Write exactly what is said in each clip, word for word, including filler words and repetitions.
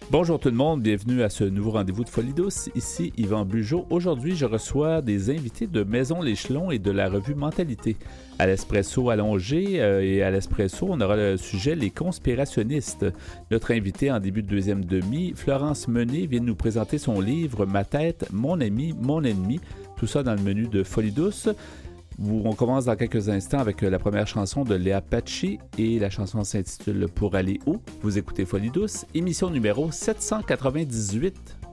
Bonjour tout le monde, bienvenue à ce nouveau rendez-vous de Folie douce. Ici Yvan Bugeaud. Aujourd'hui, je reçois des invités de Maison l'Échelon et de la revue Mentalité. À l'Espresso allongé euh, et à l'Espresso, on aura le sujet Les conspirationnistes. Notre invité en début de deuxième demi, Florence Menet, vient de nous présenter son livre « Ma tête, mon ami, mon ennemi ». Tout ça dans le menu de Folie douce. On commence dans quelques instants avec la première chanson de Léa Pacci et la chanson s'intitule « Pour aller où ». Vous écoutez Folie douce, émission numéro sept cent quatre-vingt-dix-huit.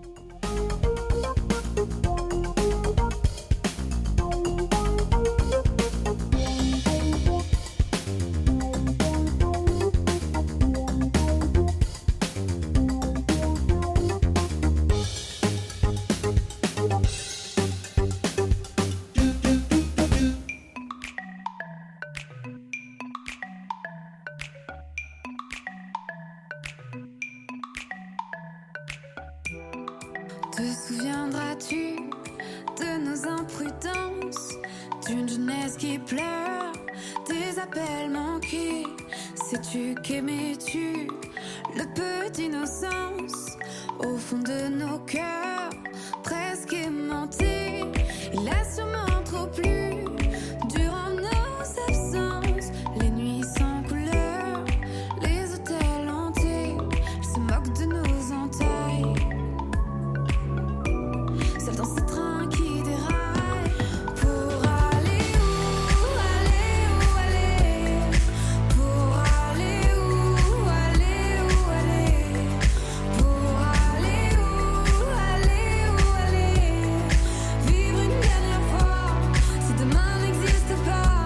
Te souviendras-tu de nos imprudences, d'une jeunesse qui pleure, des appels manqués? Sais-tu qu'aimais-tu le peu d'innocence au fond de nos cœurs, presque aimantés? Il a sûrement trop plu durant nos absences, les nuits sans couleur, les hôtels hantés. Il se moque de nos entailles. Seul dans ce train qui déraille. Pour aller où, aller où, aller. Pour aller où, aller où, aller. Pour aller où, aller où, aller. Vivre une dernière fois, si demain n'existe pas.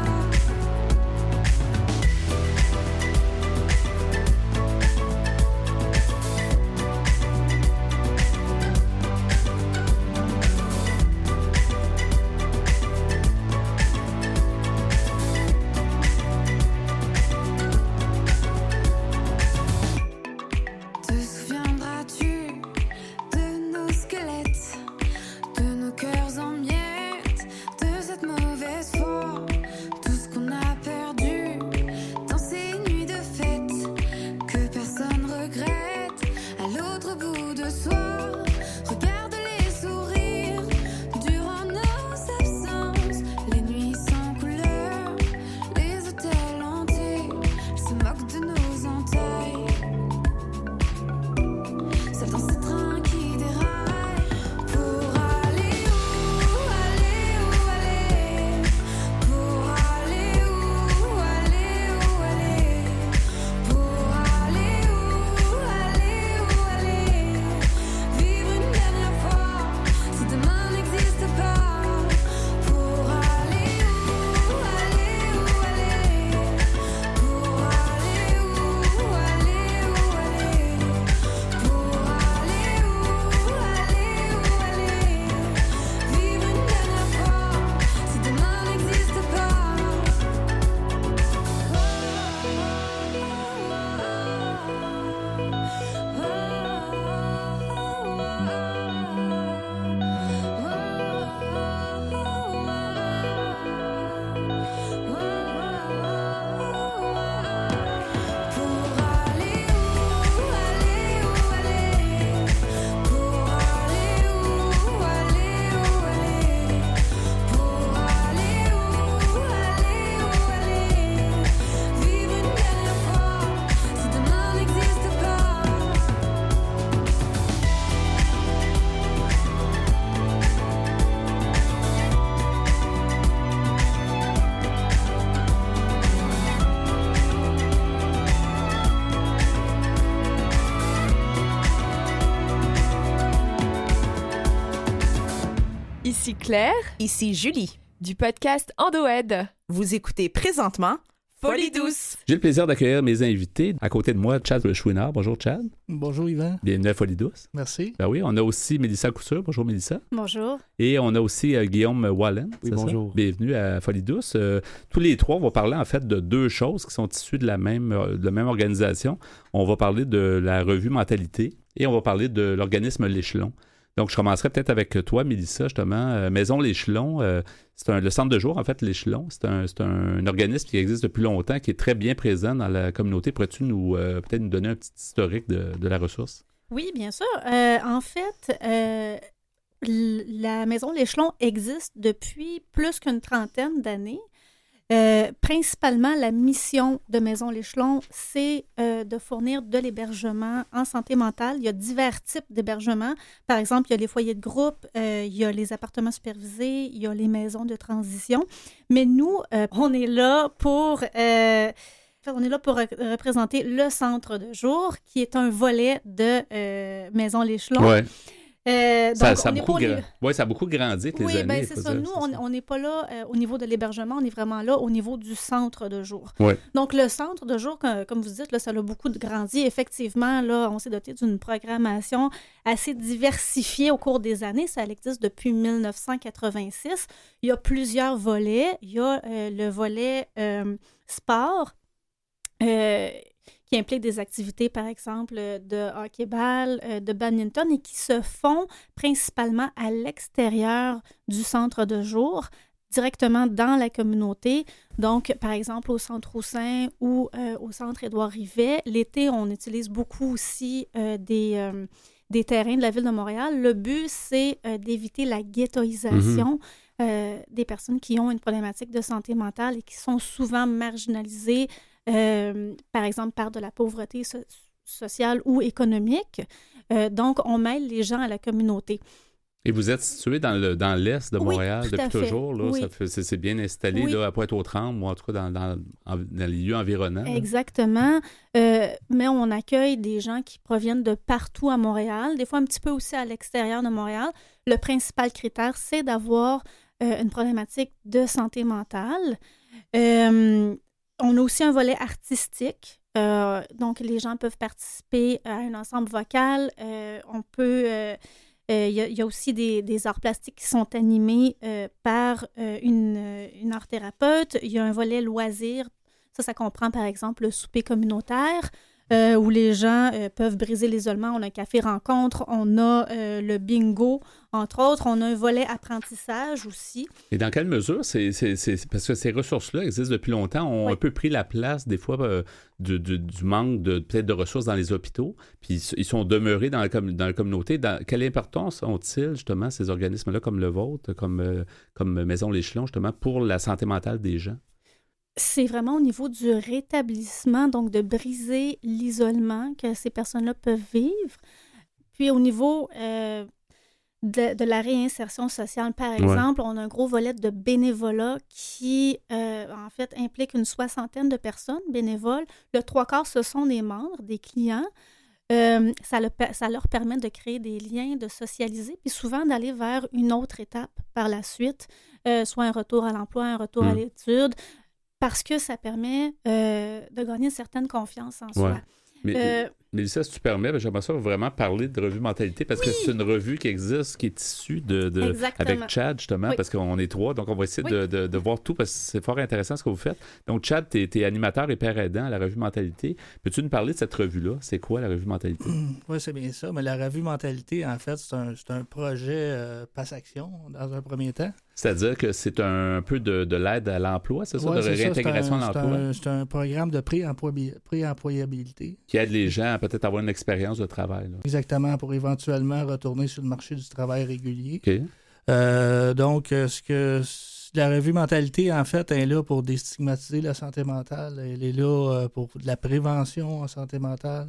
Te souviendras-tu de nos squelettes, de nos cœurs en miettes, de cette mauvaise foi, tout ce qu'on a perdu dans ces nuits de fête que personne regrette à l'autre bout de soi. Regarde les sourires durant nos absences, les nuits sans couleur, les hôtels hantés. Ils se moquent de nos entailles. Seul dans ce train qui déraille. Pour aller où, aller où, aller. Pour aller où, aller où, aller. Pour aller où, aller où, aller. Vivre une dernière fois, si demain n'existe pas. Pour aller où, aller où, aller. Pour aller où, aller où, aller. Pour aller où, aller où, aller. Vivre une dernière fois, si demain n'existe pas. Pour aller où, aller où, aller. Pour aller où, aller où, aller. Pour aller où, aller où, aller. Vivre une dernière fois, si demain n'existe pas. Ici Claire, Ici Julie. du podcast Endoed. Vous écoutez présentement Folie douce. J'ai le plaisir d'accueillir mes invités. À côté de moi, Chad Chouinard. Bonjour Chad. Bonjour Yvan, Bienvenue à Folie douce. merci. Ben oui, on a aussi Mélissa Couture. Bonjour Mélissa. Bonjour. Et on a aussi euh, Guillaume Wallen. Oui, c'est ça? bonjour. Bienvenue à Folie douce. Euh, tous les trois, on va parler en fait de deux choses qui sont issues de la même, euh, de la même organisation. On va parler de la revue Mentalité et on va parler de l'organisme L'Échelon. Donc, je commencerai peut-être avec toi, Mélissa, justement. Euh, Maison l'Échelon, euh, c'est un, le centre de jour, en fait, L'Échelon. C'est, un, c'est un, un organisme qui existe depuis longtemps, qui est très bien présent dans la communauté. Pourrais-tu nous, euh, peut-être nous donner un petit historique de, de la ressource? Oui, bien sûr. Euh, en fait, euh, l- la Maison L'Échelon existe depuis plus qu'une trentaine d'années. Euh, principalement, la mission de Maison L'Échelon, c'est euh, de fournir de l'hébergement en santé mentale. Il y a divers types d'hébergements. Par exemple, il y a les foyers de groupe, euh, il y a les appartements supervisés, il y a les maisons de transition. Mais nous, euh, on est là pour... euh, on est là pour re- représenter le centre de jour, qui est un volet de euh, Maison L'Échelon. Ouais. Euh, Ça, donc, ça, a on est beaucoup pas au gra- niveau- ouais, ça a beaucoup grandi avec les Oui, années. bien, il c'est faut ça. dire, Nous, c'est on ça. on n'est pas là euh, au niveau de l'hébergement, on est vraiment là au niveau du centre de jour. Ouais. Donc, le centre de jour, comme, comme vous dites, là, ça a beaucoup de grandi. Effectivement, là, on s'est doté d'une programmation assez diversifiée au cours des années. Ça existe depuis dix-neuf cent quatre-vingt-six. Il y a plusieurs volets. Il y a euh, le volet euh, sport, euh, qui implique des activités, par exemple, de hockey-ball, euh, de badminton, et qui se font principalement à l'extérieur du centre de jour, directement dans la communauté. Donc, par exemple, au Centre Roussin ou euh, au Centre Édouard-Rivet. L'été, on utilise beaucoup aussi euh, des, euh, des terrains de la Ville de Montréal. Le but, c'est euh, d'éviter la ghettoisation mm-hmm. euh, des personnes qui ont une problématique de santé mentale et qui sont souvent marginalisées, Euh, par exemple, par de la pauvreté so- sociale ou économique. Euh, donc, on mêle les gens à la communauté. Et vous êtes situé dans, le, dans l'est de Montréal oui, depuis toujours. Là, oui. ça fait, c'est, c'est bien installé oui. là, à Pointe-aux-Trembles, ou en tout cas dans, dans, dans les lieux environnants. Exactement. Euh, mais on accueille des gens qui proviennent de partout à Montréal, des fois un petit peu aussi à l'extérieur de Montréal. Le principal critère, c'est d'avoir euh, une problématique de santé mentale. Euh, On a aussi un volet artistique. Euh, donc, les gens peuvent participer à un ensemble vocal. Euh, on peut... Euh, euh, y, a, y a aussi des, des arts plastiques qui sont animés euh, par euh, une, une art thérapeute. Il y a un volet loisirs. Ça, ça comprend, par exemple, le souper communautaire, euh, où les gens euh, peuvent briser l'isolement. On a un café rencontre, on a euh, le bingo, entre autres. On a un volet apprentissage aussi. Et dans quelle mesure, c'est, c'est, c'est parce que ces ressources-là existent depuis longtemps, ont oui. un peu pris la place, des fois, euh, du, du, du manque de, peut-être de ressources dans les hôpitaux, puis ils sont demeurés dans la, dans la communauté. Dans, quelle importance ont-ils, justement, ces organismes-là, comme le vôtre, comme, euh, comme Maison L'Échelon, justement, pour la santé mentale des gens? C'est vraiment au niveau du rétablissement, donc de briser l'isolement que ces personnes-là peuvent vivre. Puis au niveau euh, de, de la réinsertion sociale, par exemple, ouais. on a un gros volet de bénévolat qui, euh, en fait, implique une soixantaine de personnes bénévoles. Le trois quarts, ce sont des membres, des clients. Euh, ça, le, ça leur permet de créer des liens, de socialiser, puis souvent d'aller vers une autre étape par la suite, euh, soit un retour à l'emploi, un retour mmh. à l'étude, parce que ça permet euh, de gagner une certaine confiance en soi. Ouais. Mais, euh, Mélissa, si tu permets, ben, j'aimerais ça vraiment parler de Revue Mentalité, parce oui. que c'est une revue qui existe, qui est issue de, de avec Chad, justement, oui. parce qu'on est trois, donc on va essayer oui. de, de, de voir tout, parce que c'est fort intéressant ce que vous faites. Donc, Chad, tu es animateur et père aidant à la Revue Mentalité. Peux-tu nous parler de cette revue-là? C'est quoi la Revue Mentalité? Oui, c'est bien ça, mais la Revue Mentalité, en fait, c'est un, c'est un projet euh, passe-action, dans un premier temps. C'est-à-dire que c'est un peu de, de l'aide à l'emploi, c'est ça, ouais, de c'est réintégration ça, à l'emploi? C'est un, c'est un programme de pré-employabilité. Qui aide les gens à peut-être avoir une expérience de travail. Là. Exactement, pour éventuellement retourner sur le marché du travail régulier. Okay. Euh, donc, ce que la Revue Mentalité, en fait, est là pour déstigmatiser la santé mentale. Elle est là pour de la prévention en santé mentale.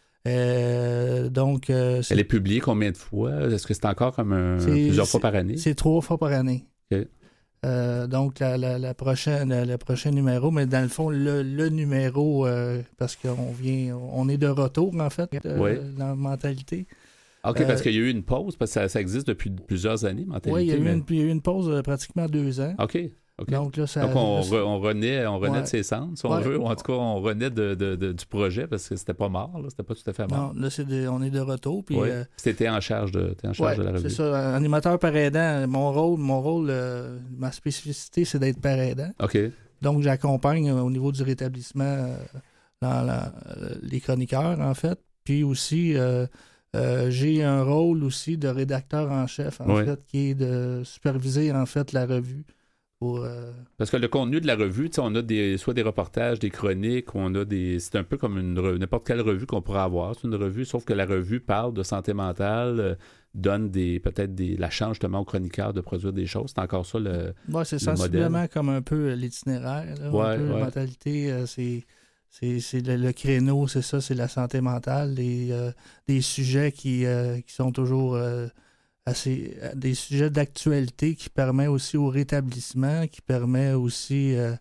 Euh, donc, euh, Elle est publiée combien de fois? Est-ce que c'est encore comme un, plusieurs fois par année? C'est trois fois par année. Okay. Euh, donc, la, la, la prochaine, la, le prochain numéro, mais dans le fond, le, le numéro, euh, parce qu'on vient, on est de retour, en fait, euh, oui. dans la mentalité. OK, euh, parce qu'il y a eu une pause, parce que ça, ça existe depuis plusieurs années, mentalité. Oui, il y a eu, mais... une, il y a eu une pause de pratiquement deux ans. OK. Okay. Donc, là, ça, Donc on, là, re, on renaît, on renaît ouais. de ses cendres, si on ouais. veut, ou en tout cas, on renaît de, de, de, du projet parce que c'était pas mort, là, c'était pas tout à fait mort. Non, là, c'est de, on est de retour. Puis, ouais. euh, C'était en charge de, t'es en charge ouais, de la revue. C'est ça, animateur par aidant. Mon rôle, mon rôle euh, ma spécificité, c'est d'être par aidant. OK. Donc, j'accompagne euh, au niveau du rétablissement euh, dans la, euh, les chroniqueurs, en fait. Puis aussi, euh, euh, j'ai un rôle aussi de rédacteur en chef, en ouais. fait, qui est de superviser, en fait, la revue pour... euh, Parce que le contenu de la revue, tu sais, on a des, soit des reportages, des chroniques, on a des. C'est un peu comme une re- n'importe quelle revue qu'on pourrait avoir. C'est une revue, sauf que la revue parle de santé mentale, euh, donne des peut-être des la chance justement aux chroniqueurs de produire des choses. C'est encore ça le. Ouais, c'est le sensiblement modèle. comme un peu euh, l'itinéraire. Là, Ouais, un peu ouais. la mentalité, euh, c'est, c'est, c'est le, le créneau, c'est ça, c'est la santé mentale, des, euh, des sujets qui, euh, qui sont toujours euh, assez. euh, des sujets d'actualité qui permettent aussi au rétablissement, qui permet aussi euh,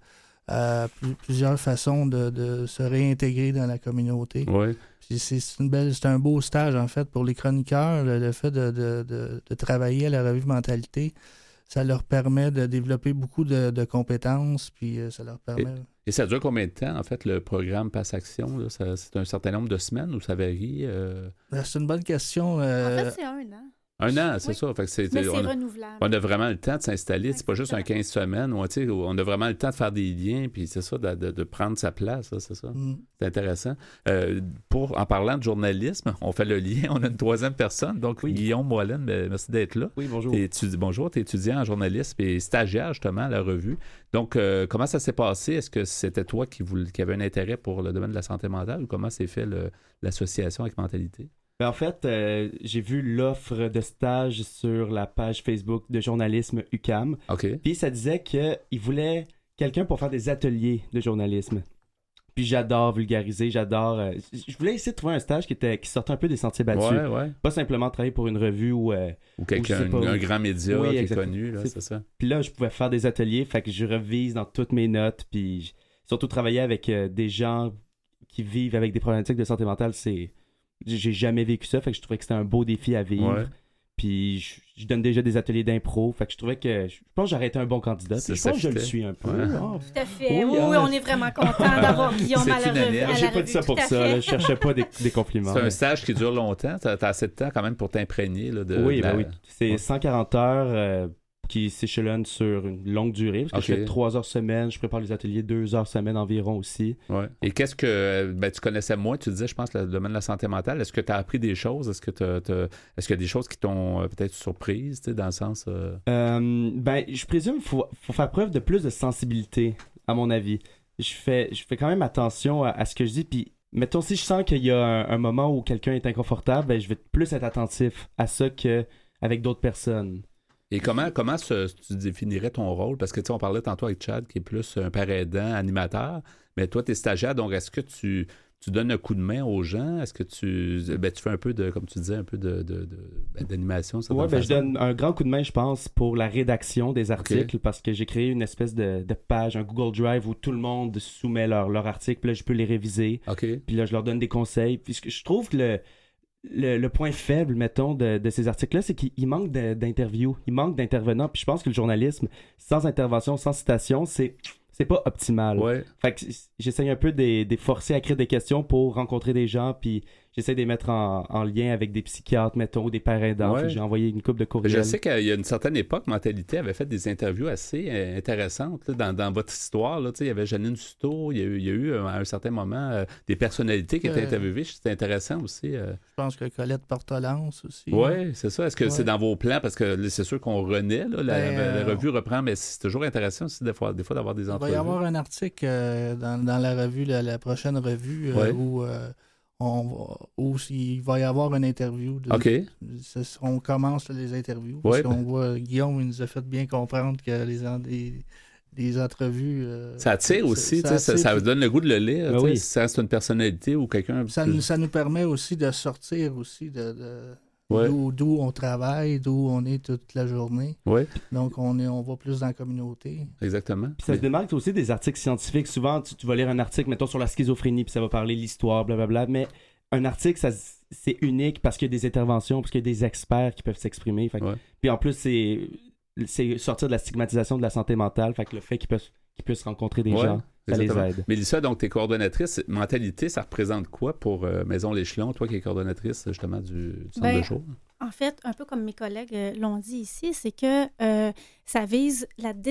à pl- plusieurs façons de, de se réintégrer dans la communauté. Oui. Puis c'est, c'est, une belle, c'est un beau stage, en fait, pour les chroniqueurs. Le, le fait de, de, de, de travailler à la revue Mentalité, ça leur permet de développer beaucoup de, de compétences, puis euh, ça leur permet... Et ça dure combien de temps, en fait, le programme Passe Action? Là? Ça- c'est un certain nombre de semaines ou ça varie? euh? Ben, c'est une bonne question. En euh, fait, c'est un an. Un an, c'est Oui. ça. Fait que c'est, Mais c'est on, a, renouvelable. on a vraiment le temps de s'installer. C'est pas juste un Exactement. quinze semaines. Où, tu sais, où on a vraiment le temps de faire des liens, puis c'est ça, de, de- de prendre sa place. Là, c'est ça. mm. C'est intéressant. Euh, pour, en parlant de journalisme, on fait le lien. On a une troisième personne. Donc, Oui. Guillaume Moellen, ben, merci d'être là. Oui, bonjour. T'es étudi- bonjour, tu es étudiant en journalisme et stagiaire justement à la revue. Donc, euh, comment ça s'est passé? Est-ce que c'était toi qui, voulais, qui avait un intérêt pour le domaine de la santé mentale ou comment s'est fait le- l'association avec Mentalité? Ben, en fait, euh, j'ai vu l'offre de stage sur la page Facebook de journalisme U Q A M. OK. Puis ça disait qu'il voulait quelqu'un pour faire des ateliers de journalisme. Puis j'adore vulgariser, j'adore... euh, je voulais essayer de trouver un stage qui, était, qui sortait un peu des sentiers battus. Ouais, ouais. Pas simplement travailler pour une revue ou... euh, Ou quelqu'un, Ou je sais pas un, un où. grand média Oui, qui est exactement. connu, là, C'est- c'est ça. Puis là, je pouvais faire des ateliers, fait que je revise dans toutes mes notes, puis j- surtout travailler avec euh, des gens qui vivent avec des problématiques de santé mentale, c'est... J'ai j'ai jamais vécu ça, fait que je trouvais que c'était un beau défi à vivre. Ouais. Puis je, je donne déjà des ateliers d'impro, fait que je trouvais que... Je pense que j'aurais été un bon candidat, Ça, puis je ça pense que je le fitait. suis un peu. Ouais. Ah, Tout à fait. Oui, Oui, hein. oui, on est vraiment content d'avoir Guillaume C'est à la unanime. revue. à la J'ai pas revue, dit ça pour tout à ça, fait. là, je cherchais pas des, des compliments. C'est un mais- stage qui dure longtemps. Tu as assez de temps quand même pour t'imprégner. Là, de, oui, de la- ben oui, c'est Ouais. cent quarante heures euh, qui s'échelonnent sur une longue durée, parce que Ok. je fais trois heures semaine, je prépare les ateliers deux heures semaine environ aussi. Ouais. Et qu'est-ce que. Ben, tu connaissais moins, tu disais, je pense, le domaine de la santé mentale. Est-ce que tu as appris des choses? Est-ce que t'as- t'as- est-ce qu'il y a des choses qui t'ont euh, peut-être surprise, tu sais, dans le sens. euh, Euh, ben, je présume qu'il faut, faut faire preuve de plus de sensibilité, à mon avis. Je fais, je fais quand même attention à, à ce que je dis, puis mettons, si je sens qu'il y a un, un moment où quelqu'un est inconfortable, ben, je vais plus être attentif à ça qu'avec d'autres personnes. Et comment, comment se- tu définirais ton rôle? Parce que tu sais, on parlait tantôt avec Chad, qui est plus un père aidant, animateur, mais toi, tu es stagiaire, donc est-ce que tu, tu donnes un coup de main aux gens? Est-ce que tu, ben, tu fais un peu de, comme tu disais, un peu de, de- de- ben, d'animation? Ouais, certaine ben, je façon? donne un grand coup de main, je pense, pour la rédaction des articles, parce que j'ai créé une espèce de, de page, un Google Drive où tout le monde soumet leur, leur article, puis là, je peux les réviser. OK. Puis là, je leur donne des conseils. Puis ce que je trouve que le, le, le point faible, mettons, de, de ces articles-là, c'est qu'il il manque de- d'interviews, il manque d'intervenants. Puis je pense que le journalisme, sans intervention, sans citation, c'est c'est pas optimal. Ouais. Fait que j'essaye un peu de de forcer à écrire des questions pour rencontrer des gens, puis j'essaie de les mettre en, en lien avec des psychiatres, mettons, ou des pères aidants. Ouais. Fait que j'ai envoyé une couple de courriels. Je sais qu'il y a une certaine époque, Mentalité avait fait des interviews assez euh, intéressantes là, dans, dans votre histoire. Là, Tu sais, il y avait Janine Suto, il y a eu, il y a eu euh, à un certain moment euh, des personnalités qui étaient Euh, interviewées. C'était intéressant aussi. euh. Je pense que Colette Portelance aussi. Oui, c'est ça. Est-ce que Ouais. c'est dans vos plans? Parce que là, c'est sûr qu'on renaît, là, la, Ben, la euh, revue reprend, mais c'est toujours intéressant aussi des fois, des fois d'avoir des Il va entrevues. y avoir un article euh, dans, dans la revue, la, la prochaine revue, euh, Ouais. où, euh, on va, où il va y avoir une interview. De, OK. ce- on commence là, les interviews. Parce Ouais. qu'on voit, Guillaume, il nous a fait bien comprendre que les, en- des, des entrevues. euh, Ça attire aussi, tu sais, ça, attire, ça puis vous donne le goût de le lire. Ben tu sais, oui. si ça, c'est une personnalité ou quelqu'un. Ça, plus- nous- ça nous permet aussi de sortir aussi de, de- Ouais. d'où, d'où on travaille, d'où on est toute la journée. Oui, Donc, on, est, on va plus dans la communauté. exactement. Puis ça se démarque aussi des articles scientifiques. Souvent, tu, tu vas lire un article, mettons, sur la schizophrénie, puis ça va parler de l'histoire, blablabla. Mais un article, ça, c'est unique parce qu'il y a des interventions, parce qu'il y a des experts qui peuvent s'exprimer. Fait que- Ouais. Puis en plus, c'est, c'est sortir de la stigmatisation de la santé mentale. Fait que le fait qu'ils peuvent, qu'ils puissent rencontrer des Ouais, gens, ça exactement. les aide. Mélissa, donc, tu es coordonnatrice. Mentalité, ça représente quoi pour euh, Maison L'Échelon, toi qui es coordonnatrice justement du, du centre Ben, de jour? En fait, un peu comme mes collègues euh, l'ont dit ici, c'est que euh, ça vise la désec-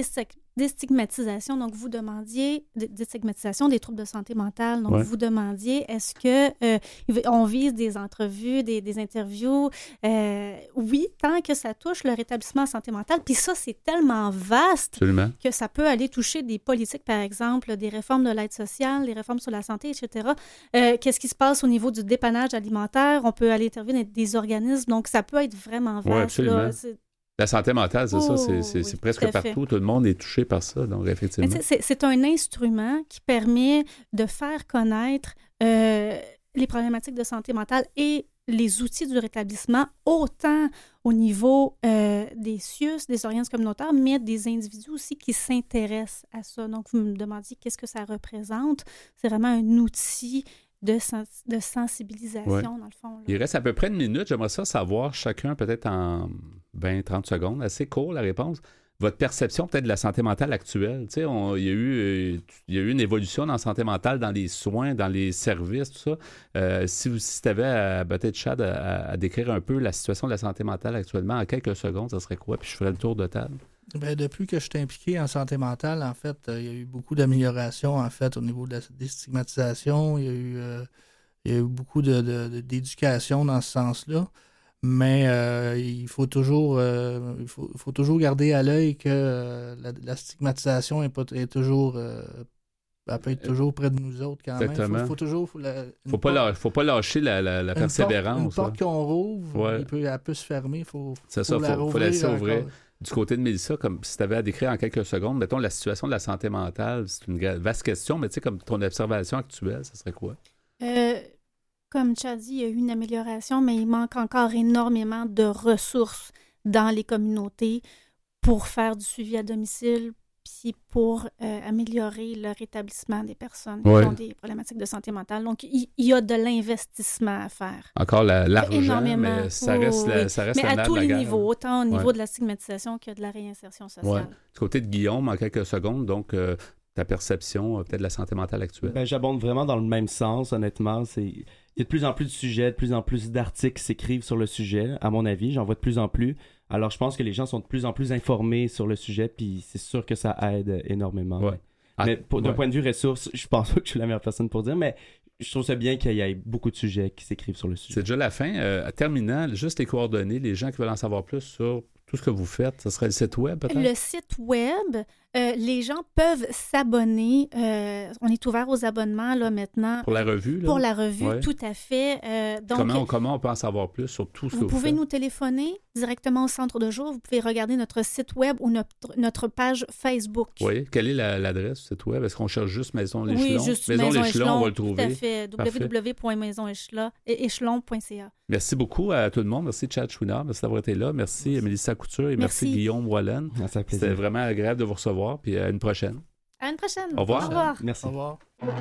Déstigmatisation, donc vous demandiez, dé- déstigmatisation des troubles de santé mentale, donc Ouais. vous demandiez, est-ce que euh, on vise des entrevues, des, des interviews? Euh, oui, tant que ça touche le rétablissement en santé mentale, puis ça, c'est tellement vaste Absolument. que ça peut aller toucher des politiques, par exemple, des réformes de l'aide sociale, des réformes sur la santé, et cetera. Euh, qu'est-ce qui se passe au niveau du dépannage alimentaire? On peut aller intervenir dans des organismes, donc ça peut être vraiment Ouais, vaste. absolument. là. C'est- La santé mentale, c'est ça, Oh, c'est, c'est, oui, c'est tout presque à fait. partout. Tout le monde est touché par ça, donc Mais effectivement. tu sais, C'est, c'est un instrument qui permet de faire connaître euh, les problématiques de santé mentale et les outils du rétablissement, autant au niveau euh, des C I U S, des organismes communautaires, mais des individus aussi qui s'intéressent à ça. Donc, vous me demandiez qu'est-ce que ça représente. C'est vraiment un outil de, sens- de sensibilisation, Ouais. dans le fond. là. Il reste à peu près une minute. J'aimerais ça savoir, chacun, peut-être en vingt trente secondes, assez court la réponse, votre perception peut-être de la santé mentale actuelle. Tu sais, on- il y a eu, euh, il y a eu une évolution dans la santé mentale, dans les soins, dans les services, tout ça. Euh, si vous si tu avais peut-être, Chad, à, à décrire un peu la situation de la santé mentale actuellement en quelques secondes, ça serait quoi? Puis je ferais le tour de table. Ben, depuis que je suis impliqué en santé mentale, en fait, euh, il y a eu beaucoup d'améliorations en fait au niveau de la déstigmatisation. Il y a eu, euh, il y a eu beaucoup de, de- de- d'éducation dans ce sens-là. Mais euh, il faut toujours euh, il faut, il faut toujours garder à l'œil que euh, la, la stigmatisation est, pas, est toujours euh, elle peut être toujours près de nous autres quand Exactement. même. Il faut, faut toujours faut la, une Faut pas, porte- lâ- faut pas lâcher la, la- la une porte- Une persévérance. porte hein. qu'on rouvre, Ouais. il peut, elle peut se fermer. Il faut, C'est ça, la faut- faut rouvrir laisser encore. ouvrir. Du côté de Mélissa, comme si tu avais à décrire en quelques secondes, mettons la situation de la santé mentale, c'est une gra- vaste question, mais tu sais, comme ton observation actuelle, ça serait quoi? Euh, comme tu as dit, il y a eu une amélioration, mais il manque encore énormément de ressources dans les communautés pour faire du suivi à domicile, puis pour euh, améliorer le rétablissement des personnes Ouais. qui ont des problématiques de santé mentale. Donc, il, il y a de l'investissement à faire. Encore la- l'argent, Énormément. mais ça Oui, reste, oui, la, oui. ça reste Mais le à nerf tous de la les guerre. niveaux, autant au niveau Ouais. de la stigmatisation que de la réinsertion sociale. Ouais. Du côté de Guillaume, en quelques secondes, donc euh, ta perception euh, peut-être de la santé mentale actuelle. Ben, j'abonde vraiment dans le même sens, honnêtement. C'est... Il y a de plus en plus de sujets, de plus en plus d'articles qui s'écrivent sur le sujet, à mon avis. J'en vois de plus en plus. Alors, je pense que les gens sont de plus en plus informés sur le sujet, puis c'est sûr que ça aide énormément. Ouais. Ah, Mais pour- d'un ouais. point de vue ressources, je pense pas que je suis la meilleure personne pour dire, mais je trouve ça bien qu'il y ait beaucoup de sujets qui s'écrivent sur le sujet. C'est déjà la fin. Euh, terminant, juste les coordonnées, les gens qui veulent en savoir plus sur tout ce que vous faites, ce serait le site web peut-être? Le site web, euh, les gens peuvent s'abonner. Euh, on est ouvert aux abonnements là maintenant. Pour la revue? Là? Pour la revue, Ouais. tout à fait. Euh, donc, comment, comment on peut en savoir plus sur tout ce que vous vous pouvez faites? nous téléphoner directement au centre de jour. Vous pouvez regarder notre site web ou notre, notre page Facebook. Oui. Quelle est la- l'adresse du site web? Est-ce qu'on cherche juste Maison L'Échelon? Oui, juste Maison, Maison L'Échelon, on va le Tout trouver. à fait. Parfait. w w w point maison échelon point c a. Merci beaucoup à tout le monde. Merci Chad Chouinard. Merci d'avoir été là. Merci, Mélissa Couture et merci, Merci. Guillaume Wallen. Ah, ça fait plaisir. C'était vraiment agréable de vous recevoir. Puis à une prochaine. À une prochaine. Au revoir. Au revoir. Merci. Au revoir.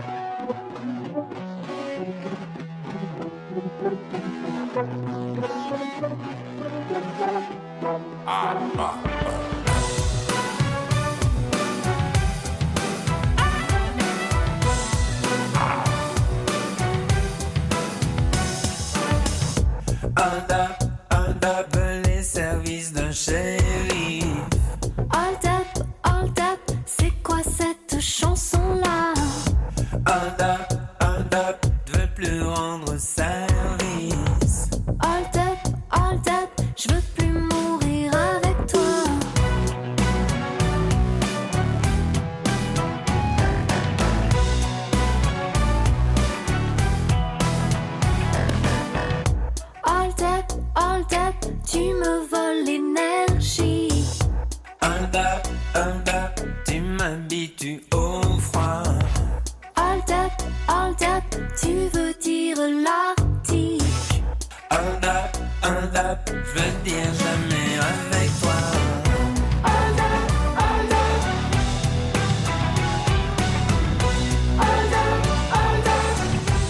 Hold up, hold up, les services d'un shérif. Hold up, hold up, c'est quoi cette chanson-là? Hold up, hold up, je veux plus rendre service. Hold up, hold up, je veux plus mourir avec toi. Hold up, hold up, tu me voles l'énergie. Hold up, hold up, tu m'habitues au froid. Hold up, hold up, tu veux dire l'arctique. Hold up, hold up, je veux dire jamais avec toi. Hold up, hold up. Hold up, hold up.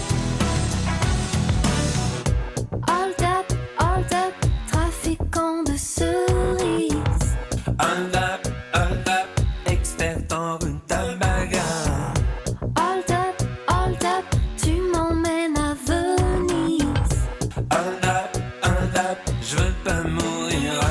Hold up, hold up, trafiquant de cerises. Hold up, hold up, expert en rutabaga. Hold up, hold up, tu m'emmènes à Venise. Hold up, hold up, je veux pas mourir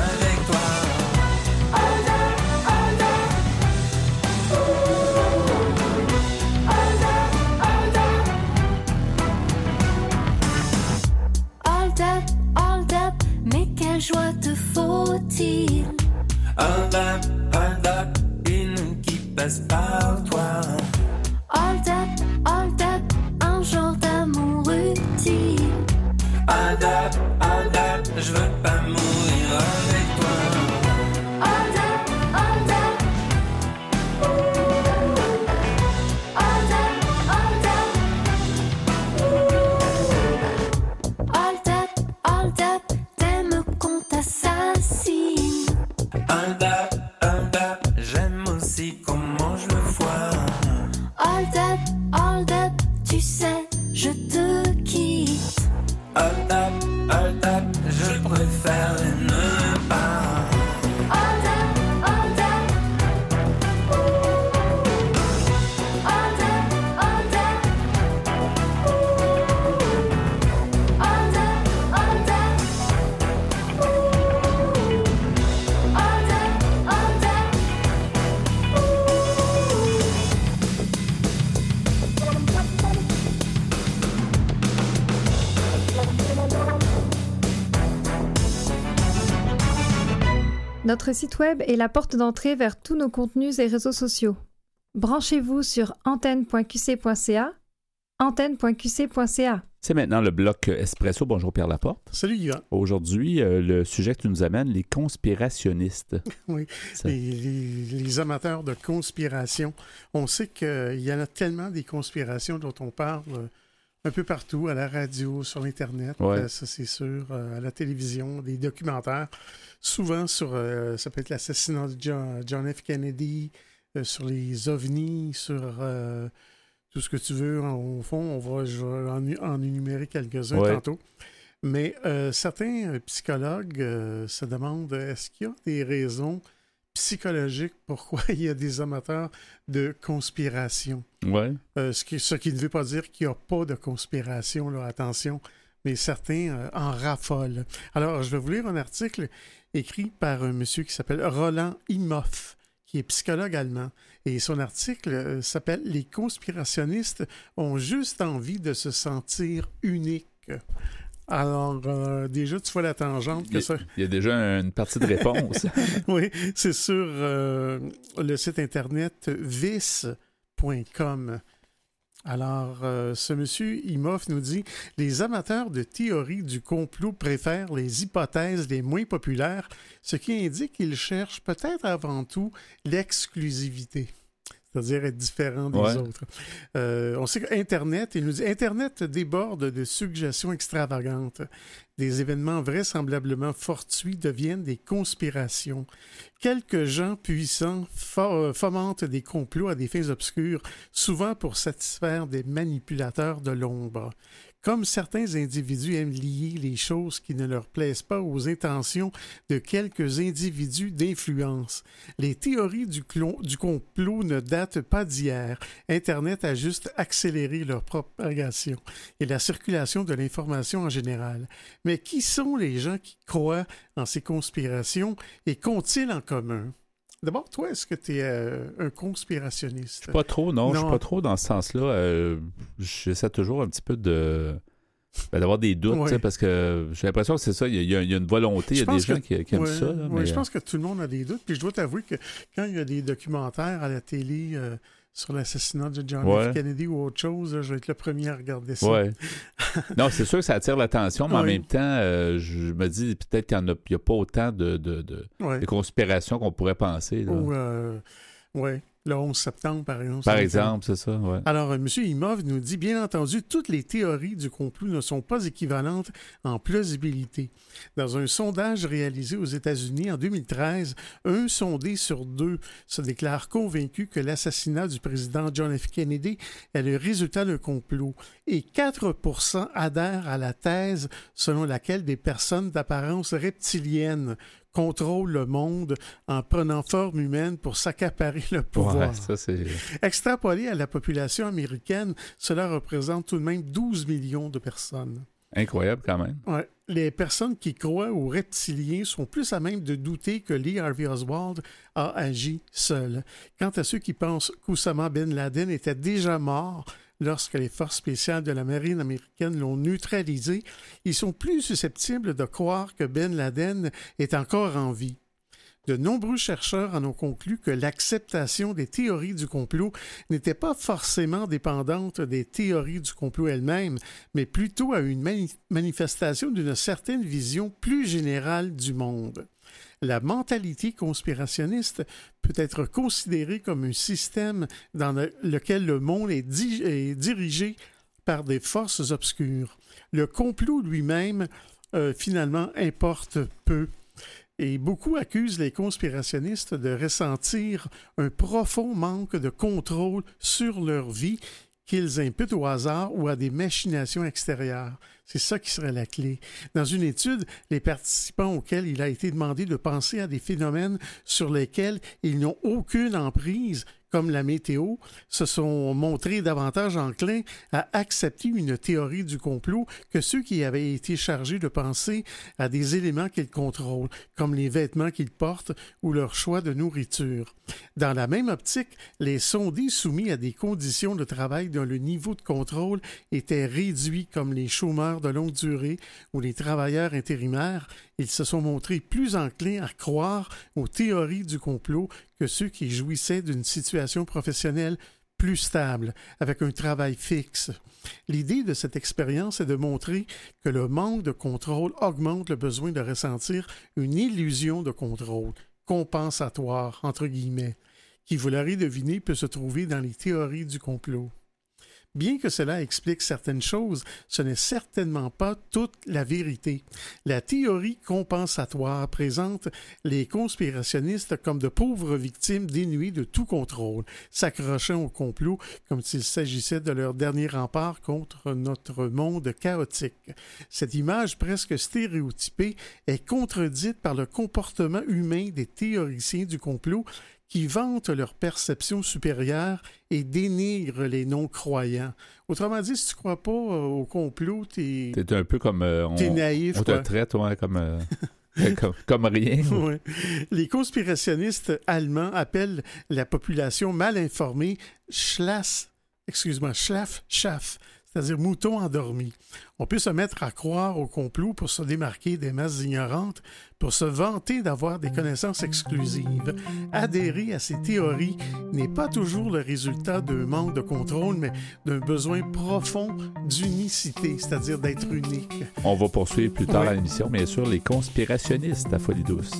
inutile. Hold up, hold up, une qui passe par toi. Hold up, hold up, un genre d'amour utile. Hold up, hold up, je veux pas mourir avec toi. Hold up, hold up. Hold up, hold up. Hold up, hold up, t'aimes qu'on t'assassine. Hold up, hold up, j'aime aussi qu'on mange le foie. Hold up, hold up, tu sais, je te quitte. Hold up, hold up, je préfère ne pas. Hold up, hold up. Hold up, hold up. Hold up, hold up. Hold up, hold up. Notre site web est la porte d'entrée vers tous nos contenus et réseaux sociaux. Branchez-vous sur antenne point q c point c a, antenne point q c point c a. C'est maintenant le bloc Espresso. Bonjour Pierre Laporte. Salut Yvan. Aujourd'hui, euh, le sujet que tu nous amènes, les conspirationnistes. Oui, Ça- les, les- les amateurs de conspiration. On sait qu'il y en a tellement des conspirations dont on parle euh, un peu partout, à la radio, sur l'Internet, Ouais. euh, ça c'est sûr, euh, à la télévision, des documentaires. Souvent sur, euh, ça peut être l'assassinat de John, John F. Kennedy, euh, sur les ovnis, sur euh, tout ce que tu veux. Au fond, on va, je vais en, en énumérer quelques-uns Ouais. tantôt. Mais euh, certains euh, psychologues euh, se demandent, est-ce qu'il y a des raisons psychologiques pourquoi il y a des amateurs de conspiration? Ouais. Euh, ce, qui, ce qui ne veut pas dire qu'il n'y a pas de conspiration, là, attention, mais certains euh, en raffolent. Alors, je vais vous lire un article écrit par un monsieur qui s'appelle Roland Imhoff, qui est psychologue allemand. Et son article euh, s'appelle « Les conspirationnistes ont juste envie de se sentir uniques ». Alors, euh, déjà, tu vois la tangente Il y que a, ça... il y a déjà une partie de réponse. Oui, c'est sur euh, le site internet vis point com. Alors, euh, ce monsieur Imhoff nous dit « Les amateurs de théorie du complot préfèrent les hypothèses les moins populaires, ce qui indique qu'ils cherchent peut-être avant tout l'exclusivité. » C'est-à-dire être différent des Ouais. autres. Euh, on sait qu'Internet, il nous dit Internet déborde de suggestions extravagantes. Des événements vraisemblablement fortuits deviennent des conspirations. Quelques gens puissants fo- fomentent des complots à des fins obscures, souvent pour satisfaire des manipulateurs de l'ombre. Comme certains individus aiment lier les choses qui ne leur plaisent pas aux intentions de quelques individus d'influence. Les théories du, clon- du complot ne datent pas d'hier. Internet a juste accéléré leur propagation et la circulation de l'information en général. Mais qui sont les gens qui croient en ces conspirations et qu'ont-ils en commun? D'abord, toi, est-ce que tu es euh, un conspirationniste? Pas trop, non, je Non. suis pas trop dans ce sens-là. Euh, j'essaie toujours un petit peu de ben, d'avoir des doutes, Ouais. tu sais, parce que j'ai l'impression que c'est ça, il y a, il y a- il y a une volonté, il y a Je des pense gens que- qui, qui aiment Ouais, ça. Là, ouais, mais, je pense que tout le monde a des doutes. Puis je dois t'avouer que quand il y a des documentaires à la télé euh, sur l'assassinat de John Ouais. F. Kennedy ou autre chose, là, je vais être le premier à regarder ça. Ouais. Non, c'est sûr que ça attire l'attention, mais en Oui. même temps, euh, je me dis peut-être qu'il n'y a, a pas autant de, de, de, Ouais. de conspirations qu'on pourrait penser. Là. Ou, euh, ouais, le onze septembre, par exemple. Par ça me exemple, c'est ça. Ouais. Alors, euh, M. Imhoff nous dit, bien entendu, toutes les théories du complot ne sont pas équivalentes en plausibilité. Dans un sondage réalisé aux États-Unis en deux mille treize, un sondé sur deux se déclare convaincu que l'assassinat du président John F. Kennedy est le résultat d'un complot et quatre pour cent adhèrent à la thèse selon laquelle des personnes d'apparence reptilienne contrôlent le monde en prenant forme humaine pour s'accaparer le pouvoir. Ouais, ça, c'est... Extrapolé à la population américaine, cela représente tout de même douze millions de personnes. Incroyable quand même. Ouais. Les personnes qui croient aux reptiliens sont plus à même de douter que Lee Harvey Oswald a agi seul. Quant à ceux qui pensent qu'Oussama Ben Laden était déjà mort lorsque les forces spéciales de la marine américaine l'ont neutralisé, ils sont plus susceptibles de croire que Ben Laden est encore en vie. De nombreux chercheurs en ont conclu que l'acceptation des théories du complot n'était pas forcément dépendante des théories du complot elles-mêmes, mais plutôt à une mani- manifestation d'une certaine vision plus générale du monde. La mentalité conspirationniste peut être considérée comme un système dans le- lequel le monde est, di- est dirigé par des forces obscures. Le complot lui-même, euh, finalement, importe peu. Et beaucoup accusent les conspirationnistes de ressentir un profond manque de contrôle sur leur vie qu'ils imputent au hasard ou à des machinations extérieures. C'est ça qui serait la clé. Dans une étude, les participants auxquels il a été demandé de penser à des phénomènes sur lesquels ils n'ont aucune emprise, comme la météo, se sont montrés davantage enclins à accepter une théorie du complot que ceux qui avaient été chargés de penser à des éléments qu'ils contrôlent, comme les vêtements qu'ils portent ou leur choix de nourriture. Dans la même optique, les sondés soumis à des conditions de travail dont le niveau de contrôle était réduit, comme les chômeurs de longue durée ou les travailleurs intérimaires, ils se sont montrés plus enclins à croire aux théories du complot que ceux qui jouissaient d'une situation professionnelle plus stable, avec un travail fixe. L'idée de cette expérience est de montrer que le manque de contrôle augmente le besoin de ressentir une illusion de contrôle, compensatoire, entre guillemets, qui, vous l'aurez deviné, peut se trouver dans les théories du complot. Bien que cela explique certaines choses, ce n'est certainement pas toute la vérité. La théorie compensatoire présente les conspirationnistes comme de pauvres victimes dénuées de tout contrôle, s'accrochant au complot comme s'il s'agissait de leur dernier rempart contre notre monde chaotique. Cette image presque stéréotypée est contredite par le comportement humain des théoriciens du complot qui vantent leur perception supérieure et dénigrent les non-croyants. Autrement dit, si tu ne crois pas euh, au complot, t'es... T'es un peu comme... Euh, on, T'es naïf, on te quoi. traite ouais, comme, euh, comme, comme rien. Ouais. Les conspirationnistes allemands appellent la population mal informée Schlass, excuse-moi, Schlaf, Schaff, c'est-à-dire mouton endormi. On peut se mettre à croire au complot pour se démarquer des masses ignorantes, pour se vanter d'avoir des connaissances exclusives. Adhérer à ces théories n'est pas toujours le résultat d'un manque de contrôle, mais d'un besoin profond d'unicité, c'est-à-dire d'être unique. On va poursuivre plus tard Ouais. à l'émission, bien sûr, les conspirationnistes à Folie Douce.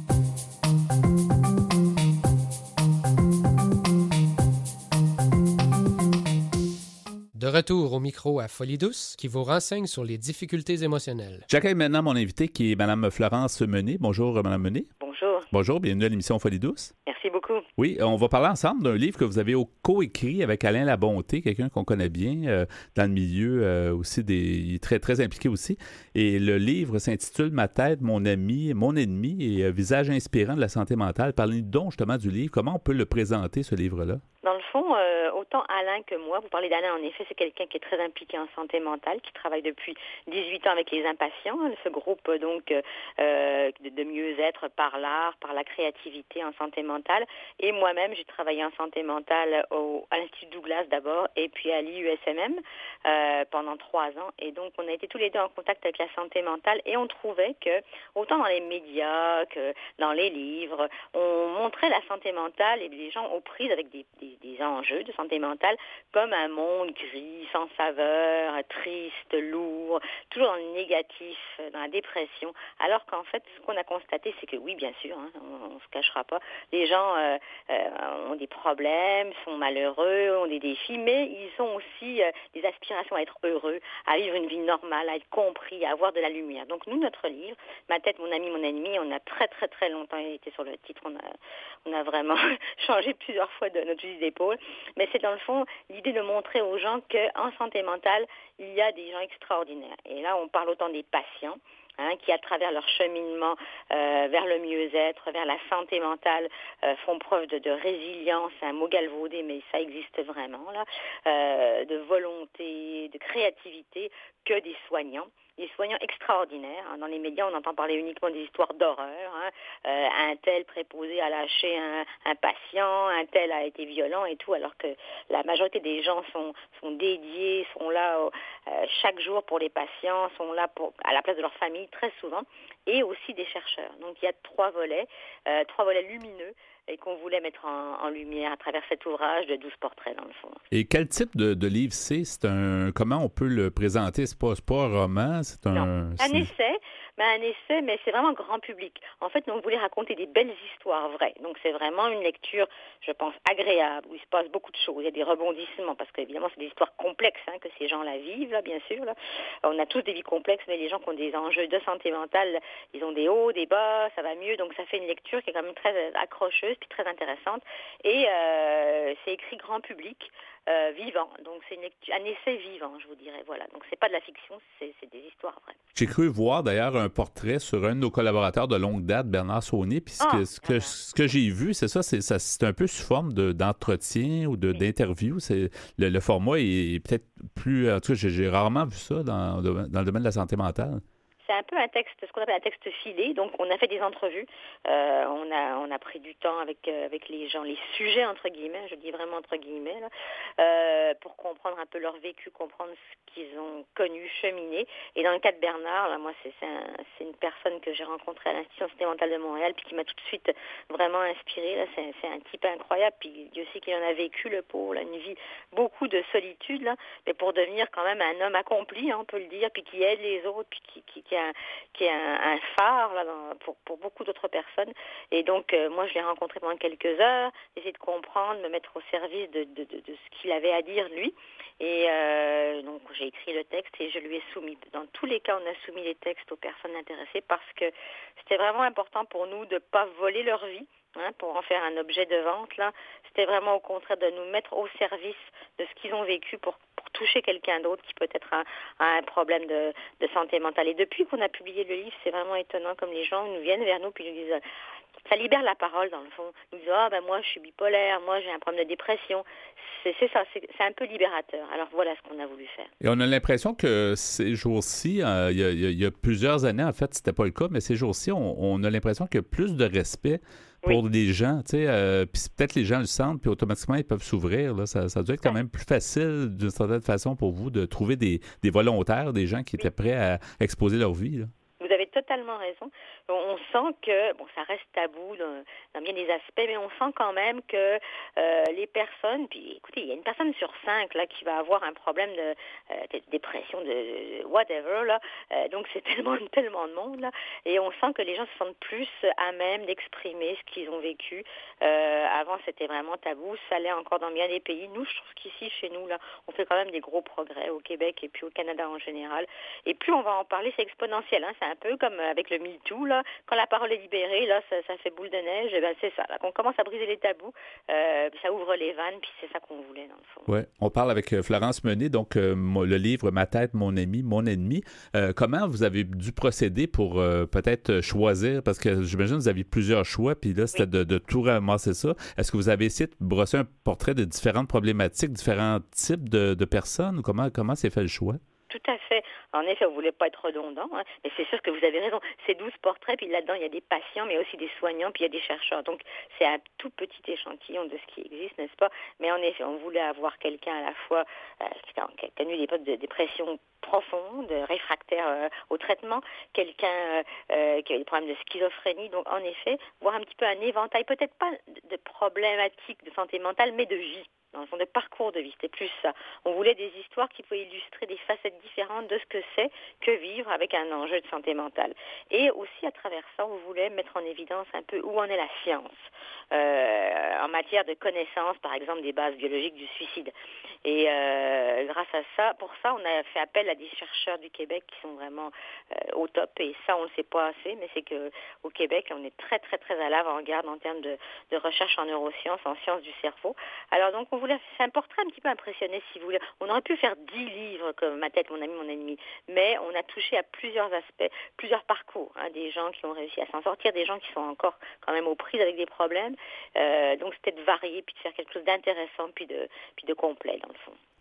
De retour au micro à Folie Douce, qui vous renseigne sur les difficultés émotionnelles. J'accueille maintenant mon invité qui est Mme Florence Menet. Bonjour, Mme Menet. Bonjour. Bonjour, bienvenue à l'émission Folie Douce. Merci beaucoup. Oui, on va parler ensemble d'un livre que vous avez co-écrit avec Alain Labonté, quelqu'un qu'on connaît bien euh, dans le milieu euh, aussi, des, il est très, très impliqué aussi. Et le livre s'intitule « Ma tête, mon ami, mon ennemi » et euh, « Visage inspirant de la santé mentale ». Parlez-nous donc justement du livre. Comment on peut le présenter, ce livre-là? Dans le fond, euh, autant Alain que moi, vous parlez d'Alain, en effet, c'est quelqu'un qui est très impliqué en santé mentale, qui travaille depuis dix-huit ans avec les impatients, hein, ce groupe donc euh, de, de mieux-être par l'art, par la créativité en santé mentale. Et moi-même, j'ai travaillé en santé mentale au, à l'Institut Douglas d'abord, et puis à l'I U S M M euh, pendant trois ans. Et donc, on a été tous les deux en contact avec la santé mentale, et on trouvait que, autant dans les médias que dans les livres, on montrait la santé mentale et les gens aux prises avec des, des des enjeux de santé mentale comme un monde gris, sans saveur, triste, lourd, toujours dans le négatif, dans la dépression, alors qu'en fait, ce qu'on a constaté, c'est que oui, bien sûr, hein, on ne se cachera pas, les gens euh, euh, ont des problèmes, sont malheureux, ont des défis, mais ils ont aussi euh, des aspirations à être heureux, à vivre une vie normale, à être compris, à avoir de la lumière. Donc nous, notre livre, Ma tête, mon ami, mon ennemi, on a très très très longtemps été sur le titre, on a, on a vraiment changé plusieurs fois de notre fusil d'épaule, mais c'est dans le fond l'idée de montrer aux gens qu'en santé mentale, il y a des gens extraordinaires. Et là, on parle autant des patients, Hein, qui, à travers leur cheminement euh, vers le mieux-être, vers la santé mentale, euh, font preuve de, de résilience, c'est un mot galvaudé, mais ça existe vraiment, là, euh, de volonté, de créativité, que des soignants. Des soignants extraordinaires. Dans les médias, on entend parler uniquement des histoires d'horreur. Hein. Euh, un tel préposé a lâché un, un patient, un tel a été violent et tout, alors que la majorité des gens sont, sont dédiés, sont là euh, chaque jour pour les patients, sont là pour, à la place de leur famille. famille très souvent, et aussi des chercheurs. Donc il y a trois volets, euh, trois volets lumineux, et qu'on voulait mettre en, en lumière à travers cet ouvrage de douze portraits, dans le fond. Et quel type de, de livre c'est? C'est un, comment on peut le présenter? C'est pas, c'est pas un roman, c'est un... Non, c'est... un essai, mais un essai, mais c'est vraiment grand public. En fait, nous, on voulait raconter des belles histoires vraies. Donc, c'est vraiment une lecture, je pense, agréable, où il se passe beaucoup de choses. Il y a des rebondissements, parce qu'évidemment, c'est des histoires complexes hein, que ces gens-là vivent, là, bien sûr. Là. On a tous des vies complexes, mais les gens qui ont des enjeux de santé mentale, ils ont des hauts, des bas, ça va mieux. Donc, ça fait une lecture qui est quand même très accrocheuse, puis très intéressante. Et euh, c'est écrit grand public. Euh, vivant, donc c'est une lecture, un essai vivant, je vous dirais, voilà. Donc c'est pas de la fiction, c'est, c'est des histoires vraies. J'ai cru voir d'ailleurs un portrait sur un de nos collaborateurs de longue date, Bernard Saunier, puis ce, Ah, que, ce, que, ce que j'ai vu, c'est ça, c'est, ça, c'est un peu sous forme de, d'entretien ou de, Oui. d'interview. C'est, le, le format est, est peut-être plus... En tout cas, j'ai, j'ai rarement vu ça dans, dans le domaine de la santé mentale. C'est un peu un texte, ce qu'on appelle un texte filé. Donc, on a fait des entrevues. Euh, on a, on a pris du temps avec euh, avec les gens, les sujets entre guillemets. Je dis vraiment entre guillemets là, euh, pour comprendre un peu leur vécu, comprendre ce qu'ils ont connu, cheminé. Et dans le cas de Bernard, là, moi, c'est c'est, un, c'est une personne que j'ai rencontrée à l'Institut Santé mentale de Montréal, puis qui m'a tout de suite vraiment inspirée. Là, c'est, c'est un type incroyable. Puis Dieu sait qu'il en a vécu le pauvre, là, une vie beaucoup de solitude là, mais pour devenir quand même un homme accompli, hein, on peut le dire, puis qui aide les autres, puis qui, qui, qui a, qui est un, un phare là, dans, pour, pour beaucoup d'autres personnes. Et donc, euh, moi, je l'ai rencontré pendant quelques heures, essayer de comprendre, me mettre au service de, de, de, de ce qu'il avait à dire, lui. Et euh, donc, j'ai écrit le texte et je lui ai soumis. Dans tous les cas, on a soumis les textes aux personnes intéressées parce que c'était vraiment important pour nous de ne pas voler leur vie, hein, pour en faire un objet de vente. Là. C'était vraiment au contraire de nous mettre au service de ce qu'ils ont vécu pour toucher quelqu'un d'autre qui peut-être a, a un problème de, de santé mentale. Et depuis qu'on a publié le livre, c'est vraiment étonnant comme les gens nous viennent vers nous puis nous disent, ça libère la parole dans le fond. Ils nous disent, ah ben moi je suis bipolaire, moi j'ai un problème de dépression. C'est, c'est ça, c'est, c'est un peu libérateur. Alors voilà ce qu'on a voulu faire. Et on a l'impression que ces jours-ci, euh, il, y a, il y a plusieurs années, en fait, c'était pas le cas, mais ces jours-ci, on, on a l'impression qu'il y a plus de respect pour oui. les gens, tu sais, euh, puis peut-être les gens le sentent, puis automatiquement, ils peuvent s'ouvrir. Là. Ça, ça doit être quand même plus facile, d'une certaine façon, pour vous, de trouver des, des volontaires, des gens qui étaient prêts à exposer leur vie. Là. Vous avez totalement raison. On sent que, bon, ça reste tabou dans, dans bien des aspects, mais on sent quand même que euh, les personnes, puis écoutez, il y a une personne sur cinq là qui va avoir un problème de, euh, de dépression, de whatever, là. Euh, donc c'est tellement, tellement de monde, là. Et on sent que les gens se sentent plus à même d'exprimer ce qu'ils ont vécu. Euh, avant, c'était vraiment tabou. Ça l'est encore dans bien des pays. Nous, je trouve qu'ici, chez nous, là, on fait quand même des gros progrès au Québec et puis au Canada en général. Et plus on va en parler, c'est exponentiel, hein. C'est un peu comme avec le MeToo, là. Quand la parole est libérée, là, ça, ça fait boule de neige. Et ben c'est ça. Là, qu'on commence à briser les tabous, euh, ça ouvre les vannes, puis c'est ça qu'on voulait, dans le fond. Oui, on parle avec Florence Mené, donc euh, le livre « Ma tête, mon ami, mon ennemi ». Euh, comment vous avez dû procéder pour euh, peut-être choisir, parce que j'imagine que vous aviez plusieurs choix, puis là, c'était oui. de, de tout ramasser ça. Est-ce que vous avez essayé de brosser un portrait de différentes problématiques, différents types de, de personnes, ou comment, comment s'est fait le choix? Tout à fait. En effet, on ne voulait pas être redondant, hein, mais c'est sûr que vous avez raison. C'est douze portraits, puis là-dedans, il y a des patients, mais aussi des soignants, puis il y a des chercheurs. Donc, c'est un tout petit échantillon de ce qui existe, n'est-ce pas? Mais en effet, on voulait avoir quelqu'un à la fois euh, qui a connu des époques de dépression profonde, réfractaire euh, au traitement, quelqu'un euh, qui a des problèmes de schizophrénie. Donc, en effet, voir un petit peu un éventail, peut-être pas de problématiques de santé mentale, mais de vie. Dans le fond, de parcours de vie, c'était plus ça. On voulait des histoires qui pouvaient illustrer des facettes différentes de ce que c'est que vivre avec un enjeu de santé mentale. Et aussi, à travers ça, on voulait mettre en évidence un peu où en est la science euh, en matière de connaissance, par exemple, des bases biologiques du suicide. Et euh, grâce à ça, pour ça, on a fait appel à des chercheurs du Québec qui sont vraiment euh, au top. Et ça, on ne le sait pas assez, mais c'est qu'au Québec, on est très, très, très à l'avant-garde en termes de, de recherche en neurosciences, en sciences du cerveau. Alors donc, on c'est un portrait un petit peu impressionné, si vous voulez. On aurait pu faire dix livres comme Ma tête, mon ami, mon ennemi, mais on a touché à plusieurs aspects, plusieurs parcours, hein, des gens qui ont réussi à s'en sortir, des gens qui sont encore quand même aux prises avec des problèmes. Euh, donc c'était de varier, puis de faire quelque chose d'intéressant, puis de, puis de complet, dans le fond.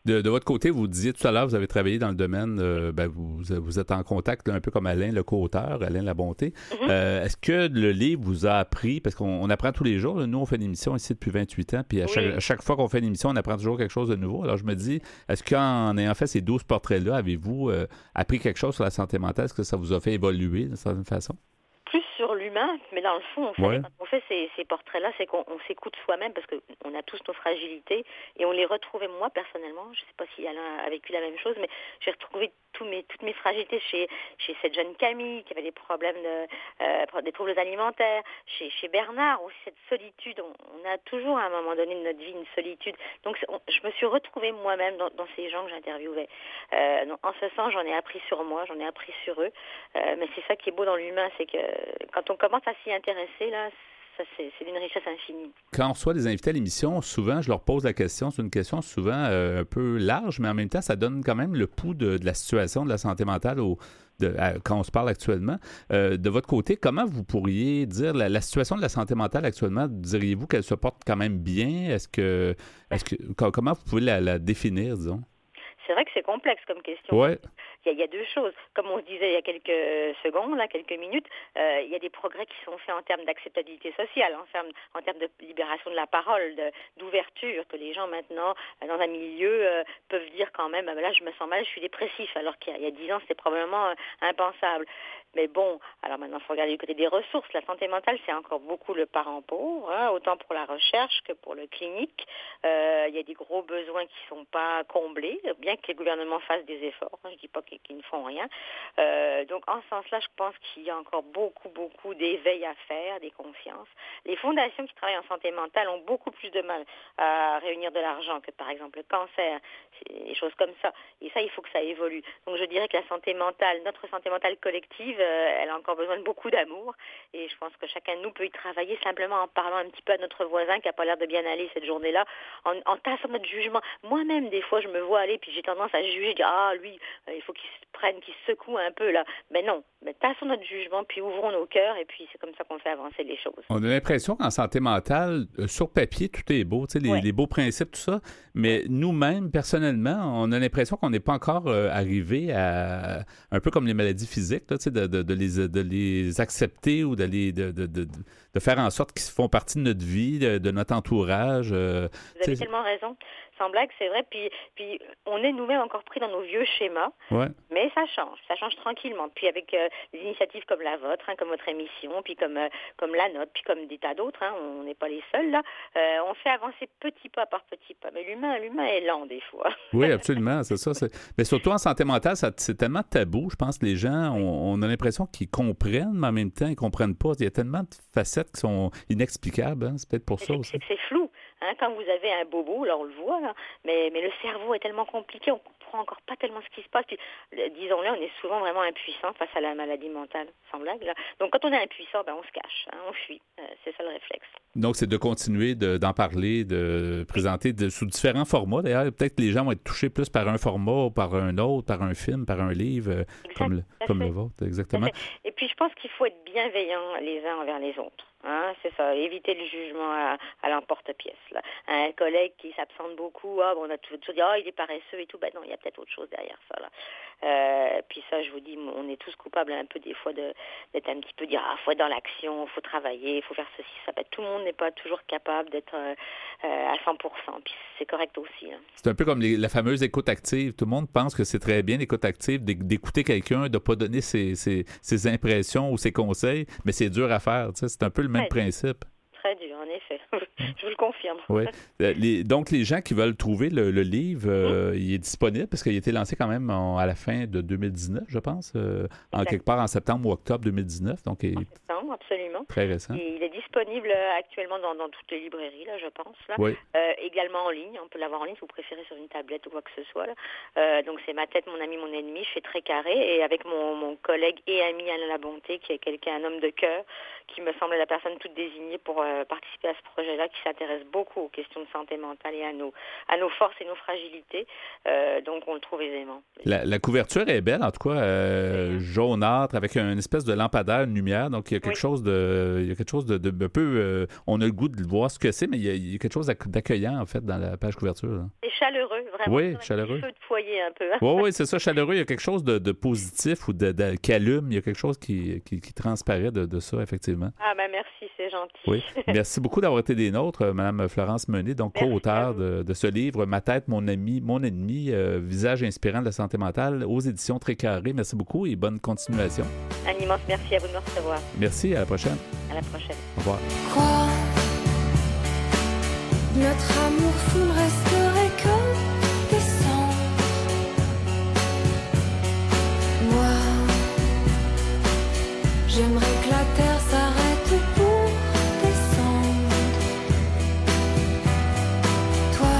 De, de votre côté, vous disiez tout à l'heure, vous avez travaillé dans le domaine, euh, ben vous, vous êtes en contact là, un peu comme Alain, le co-auteur, Alain Labonté. Mm-hmm. Euh, est-ce que le livre vous a appris, parce qu'on on apprend tous les jours, là, nous on fait une émission ici depuis vingt-huit ans, puis à, oui. chaque, à chaque fois qu'on fait une émission, on apprend toujours quelque chose de nouveau. Alors je me dis, est-ce qu'en ayant fait ces douze portraits-là, avez-vous euh, appris quelque chose sur la santé mentale? Est-ce que ça vous a fait évoluer d'une certaine façon? Plus sur l'humain, mais dans le fond, on ouais. quand on fait ces, ces portraits-là, c'est qu'on on s'écoute soi-même parce qu'on a tous nos fragilités et on les retrouve. Moi, personnellement, je ne sais pas si Alain a vécu la même chose, mais j'ai retrouvé tous mes, toutes mes fragilités chez, chez cette jeune Camille qui avait des problèmes, de, euh, des troubles alimentaires, chez, chez Bernard aussi, cette solitude. On, on a toujours à un moment donné de notre vie une solitude. Donc, on, je me suis retrouvée moi-même dans, dans ces gens que j'interviewais. Euh, donc, en ce sens, j'en ai appris sur moi, j'en ai appris sur eux. Euh, mais c'est ça qui est beau dans l'humain, c'est que quand on commence à s'y intéresser, là, ça, c'est, c'est d'une richesse infinie. Quand on reçoit des invités à l'émission, souvent, je leur pose la question, c'est une question souvent euh, un peu large, mais en même temps, ça donne quand même le pouls de, de la situation de la santé mentale au, de, à, quand on se parle actuellement. Euh, de votre côté, comment vous pourriez dire la, la situation de la santé mentale actuellement, diriez-vous qu'elle se porte quand même bien? Est-ce que, est-ce que comment vous pouvez la, la définir, disons? C'est vrai que c'est complexe comme question. Ouais. Il y, a, il y a deux choses. Comme on se disait il y a quelques secondes, là, quelques minutes, euh, il y a des progrès qui sont faits en termes d'acceptabilité sociale, en termes, en termes de libération de la parole, de, d'ouverture, que les gens maintenant, dans un milieu, euh, peuvent dire quand même, ah, ben là je me sens mal, je suis dépressif, alors qu'il y a dix ans, c'était probablement euh, impensable. Mais bon, alors maintenant, il faut regarder du côté des ressources. La santé mentale, c'est encore beaucoup le parent pauvre, hein, autant pour la recherche que pour le clinique. Euh, il y a des gros besoins qui ne sont pas comblés, bien que les gouvernements fassent des efforts. Hein, je ne dis pas qu'ils, qu'ils ne font rien. Euh, donc, en ce sens-là, je pense qu'il y a encore beaucoup, beaucoup d'éveil à faire, des consciences. Les fondations qui travaillent en santé mentale ont beaucoup plus de mal à réunir de l'argent que, par exemple, le cancer, des choses comme ça. Et ça, il faut que ça évolue. Donc, je dirais que la santé mentale, notre santé mentale collective, elle a encore besoin de beaucoup d'amour et je pense que chacun de nous peut y travailler simplement en parlant un petit peu à notre voisin qui n'a pas l'air de bien aller cette journée-là, en, en tassant notre jugement. Moi-même, des fois, je me vois aller puis j'ai tendance à juger, dire, ah, lui, il faut qu'il se prenne, qu'il se secoue un peu là. Mais non, mais tassons notre jugement puis ouvrons nos cœurs et puis c'est comme ça qu'on fait avancer les choses. On a l'impression qu'en santé mentale, sur papier, tout est beau, tu sais, les, ouais. les beaux principes, tout ça, mais nous-mêmes, personnellement, on a l'impression qu'on n'est pas encore euh, arrivé à, un peu comme les maladies physiques, là, tu sais, de, de, de, les, de les accepter ou de, les, de, de, de, de faire en sorte qu'ils font partie de notre vie, de, de notre entourage. Euh, Vous avez tellement raison. Sans blague, c'est vrai. Puis, puis on est nous-mêmes encore pris dans nos vieux schémas. Ouais. Mais ça change. Ça change tranquillement. Puis avec euh, des initiatives comme la vôtre, hein, comme votre émission, puis comme, euh, comme la nôtre, puis comme des tas d'autres, hein, on n'est pas les seuls là, euh, on fait avancer petit pas par petit pas. Mais l'humain, l'humain est lent des fois. Oui, absolument, c'est ça. C'est... Mais surtout en santé mentale, ça, c'est tellement tabou. Je pense que les gens, on, on a l'impression qu'ils comprennent, mais en même temps, ils ne comprennent pas. Il y a tellement de facettes qui sont inexplicables. Hein. C'est peut-être pour mais ça c'est, aussi. C'est que c'est flou. Hein, quand vous avez un bobo, là on le voit, là, mais, mais le cerveau est tellement compliqué, on comprend encore pas tellement ce qui se passe. Puis, le, disons-le, on est souvent vraiment impuissant face à la maladie mentale, sans blague. Là. Donc quand on est impuissant, ben, on se cache, hein, on fuit. Euh, c'est ça le réflexe. Donc c'est de continuer de, d'en parler, de présenter de, sous différents formats. D'ailleurs, peut-être que les gens vont être touchés plus par un format, par un autre, par un film, par un livre, exact, comme, le, comme le vôtre, exactement. Et puis je pense qu'il faut être bienveillant les uns envers les autres. Hein, c'est ça, éviter le jugement à, à l'emporte-pièce. Là. Un collègue qui s'absente beaucoup, ah, bon, on a tout, tout dit, ah, il est paresseux et tout, ben non, il y a peut-être autre chose derrière ça. Là. Euh, puis ça, je vous dis, on est tous coupables un peu des fois de, d'être un petit peu, dire, ah, faut être dans l'action, faut travailler, faut faire ceci, ça. Ben, tout le monde n'est pas toujours capable d'être euh, à cent pour cent, puis c'est correct aussi. Là. C'est un peu comme les, la fameuse écoute active. Tout le monde pense que c'est très bien l'écoute active, d'écouter quelqu'un, de ne pas donner ses, ses, ses impressions ou ses conseils, mais c'est dur à faire, tu sais, c'est un peu le même très principe. Dur. Très dur, en effet. Je vous le confirme. Oui. Les, donc, les gens qui veulent trouver le, le livre, euh, mmh. il est disponible parce qu'il a été lancé quand même en, à la fin de deux mille dix-neuf, je pense, euh, en quelque part en septembre ou octobre deux mille dix-neuf. Donc, il... En septembre, absolument. Très récent. Et il est disponible actuellement dans, dans toutes les librairies, là, je pense. Là. Oui. Euh, également en ligne. On peut l'avoir en ligne si vous préférez sur une tablette ou quoi que ce soit. Là. Euh, donc, c'est Ma tête, mon ami, mon ennemi. Je fais très carré. Et avec mon, mon collègue et ami Alain Labonté, qui est quelqu'un, un homme de cœur, qui me semble la personne toute désignée pour euh, participer à ce projet-là, qui s'intéresse beaucoup aux questions de santé mentale et à nos, à nos forces et nos fragilités. Euh, donc, on le trouve aisément. La, la couverture est belle, en tout cas, euh, jaunâtre, avec une espèce de lampadaire, une lumière. Donc, il y a quelque oui. chose de... Il y a quelque chose de, de un peu... Euh, on a le goût de voir ce que c'est, mais il y a, il y a quelque chose d'accueillant, en fait, dans la page couverture. Là. C'est chaleureux, vraiment. Oui, comme un chaleureux. petit feu de foyer un peu. Oui, oui, c'est ça, chaleureux. Il y a quelque chose de, de positif ou de, de, qui allume. Il y a quelque chose qui, qui, qui transparaît de, de ça, effectivement. Ah, ben merci, c'est gentil. Oui. Merci beaucoup d'avoir été des nôtres, euh, Mme Florence Meunier, donc Merci co-auteure de, de ce livre, Ma tête, mon ami, mon ennemi, euh, visage inspirant de la santé mentale, aux éditions Très Carré. Merci beaucoup et bonne continuation. Un immense merci à vous de me recevoir. Merci, à la prochaine. À la prochaine. Au revoir. Quoi? Notre amour fou ne resterait que des cendres. Moi, j'aimerais que la terre s'arrête pour descendre. Toi,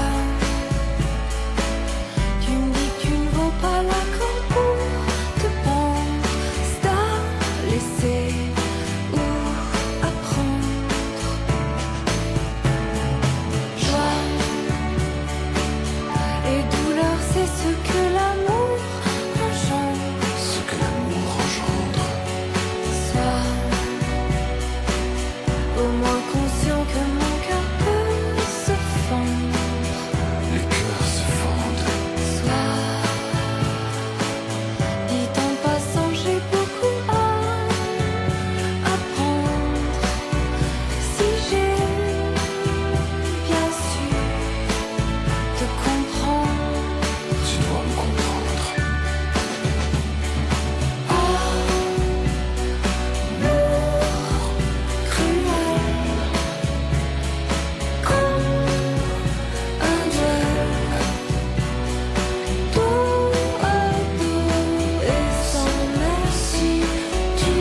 tu me dis que tu ne vaux pas la corde pour te pendre. C'est à laisser ou apprendre. Joie et douleur, c'est ce que l'amour engendre. Ce que l'amour engendre. Sois au moins conscient que mon cœur peut se fendre. Les cœurs se fondent. Sois, dit en passant, j'ai beaucoup à apprendre. Si j'ai bien su te comprendre, tu dois me comprendre. Amour cruel, comme un duel, dos à dos et sans merci. Tu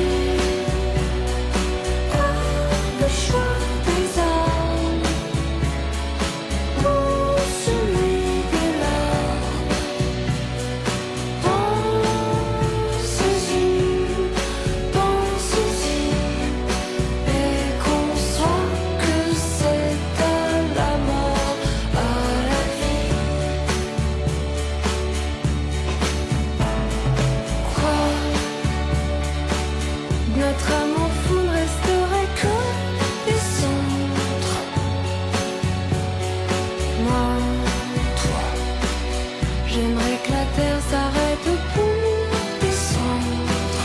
as le choix des armes ou celui des larmes. Pense-y, pense-y et conçois que c'est à la mort, à la vie. Quoi? Notre amour fou ne resterait que des cendres. Moi, toi, j'aimerais que la terre s'arrête pour descendre.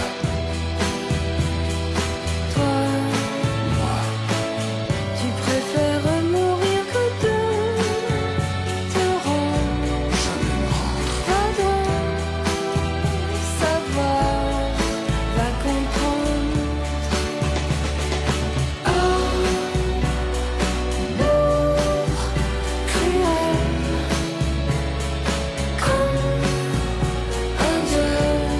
Toi, moi, tu préfères mourir que de te rendre. Jamais me rendre. Va donc savoir, va comprendre. Amour cruel, comme un duel,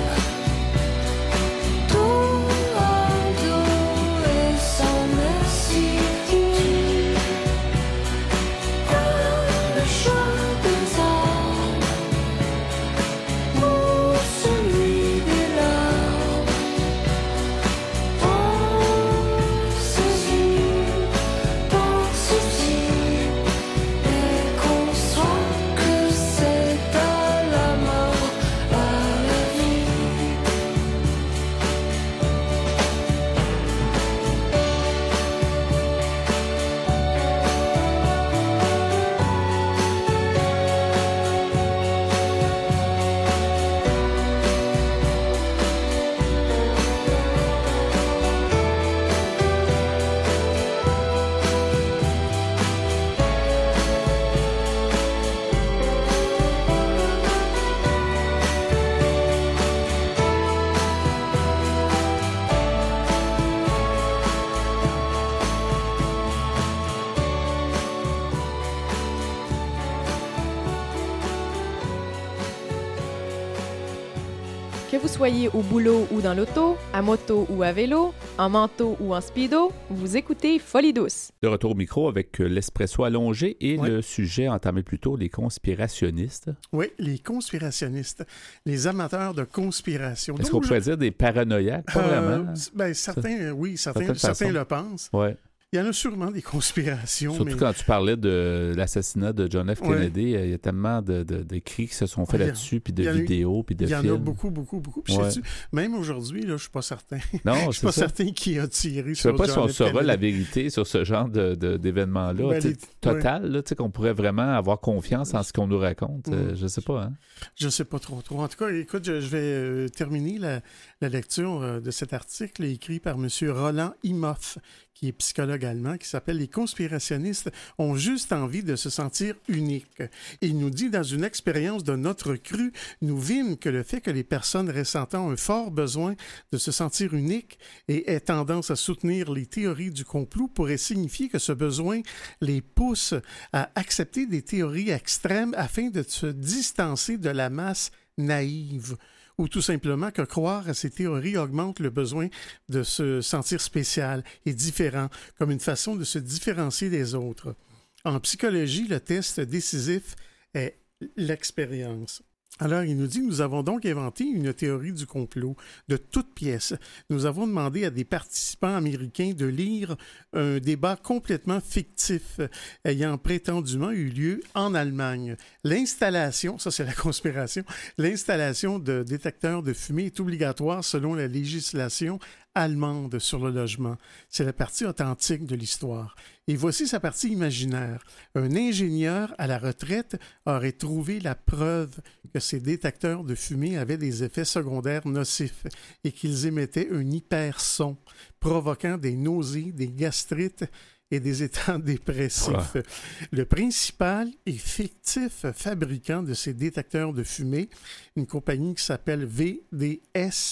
dos à dos et sans merci. Tu as le choix des armes ou celui des larmes. Pense-y, pense-y et conçois que c'est à la mort, à la vie. Que vous soyez au boulot ou dans l'auto, à moto ou à vélo, en manteau ou en speedo, vous écoutez Folie douce. De retour au micro avec euh, l'espresso allongé et Ouais. le sujet entamé plus tôt, les conspirationnistes. Oui, les conspirationnistes, les amateurs de conspiration. Est-ce Donc, qu'on pourrait je- dire des paranoïaques? Pas Euh, vraiment. ben, certains, euh, oui, certains, Certaines certains façons. le pensent. Ouais. Il y en a sûrement des conspirations. Surtout mais... quand tu parlais de l'assassinat de John F. Kennedy, ouais. il y a tellement de, de, d'écrits qui se sont faits ouais, là-dessus, puis de eu, vidéos, puis de films. Il y en a beaucoup, beaucoup, beaucoup. Puis ouais. même aujourd'hui, là, je ne suis pas certain. Non, je ne suis pas ça. certain qui a tiré je sur John F. Je ne sais pas John si on F. saura Kennedy. la vérité sur ce genre de, de, d'événements-là, Ben, les... total, ouais. là, qu'on pourrait vraiment avoir confiance en ce qu'on nous raconte. Mm. Euh, je ne sais pas. Hein? Je ne sais pas trop, trop. En tout cas, écoute, je, je vais euh, terminer la, la lecture euh, de cet article écrit par M. Roland Imhoff, qui est psychologue allemand, qui s'appelle « Les conspirationnistes ont juste envie de se sentir uniques ». Et il nous dit « Dans une expérience de notre cru, nous vîmes que le fait que les personnes ressentant un fort besoin de se sentir uniques et aient tendance à soutenir les théories du complot pourrait signifier que ce besoin les pousse à accepter des théories extrêmes afin de se distancer de la masse naïve ». Ou tout simplement que croire à ces théories augmente le besoin de se sentir spécial et différent, comme une façon de se différencier des autres. En psychologie, le test décisif est l'expérience. Alors, il nous dit, nous avons donc inventé une théorie du complot de toutes pièces. Nous avons demandé à des participants américains de lire un débat complètement fictif ayant prétendument eu lieu en Allemagne. L'installation, ça c'est la conspiration, l'installation de détecteurs de fumée est obligatoire selon la législation allemande sur le logement. C'est la partie authentique de l'histoire. Et voici sa partie imaginaire. Un ingénieur à la retraite aurait trouvé la preuve que ces détecteurs de fumée avaient des effets secondaires nocifs et qu'ils émettaient un hyperson, provoquant des nausées, des gastrites et des états dépressifs. Ouais. Le principal et fictif fabricant de ces détecteurs de fumée, une compagnie qui s'appelle V D S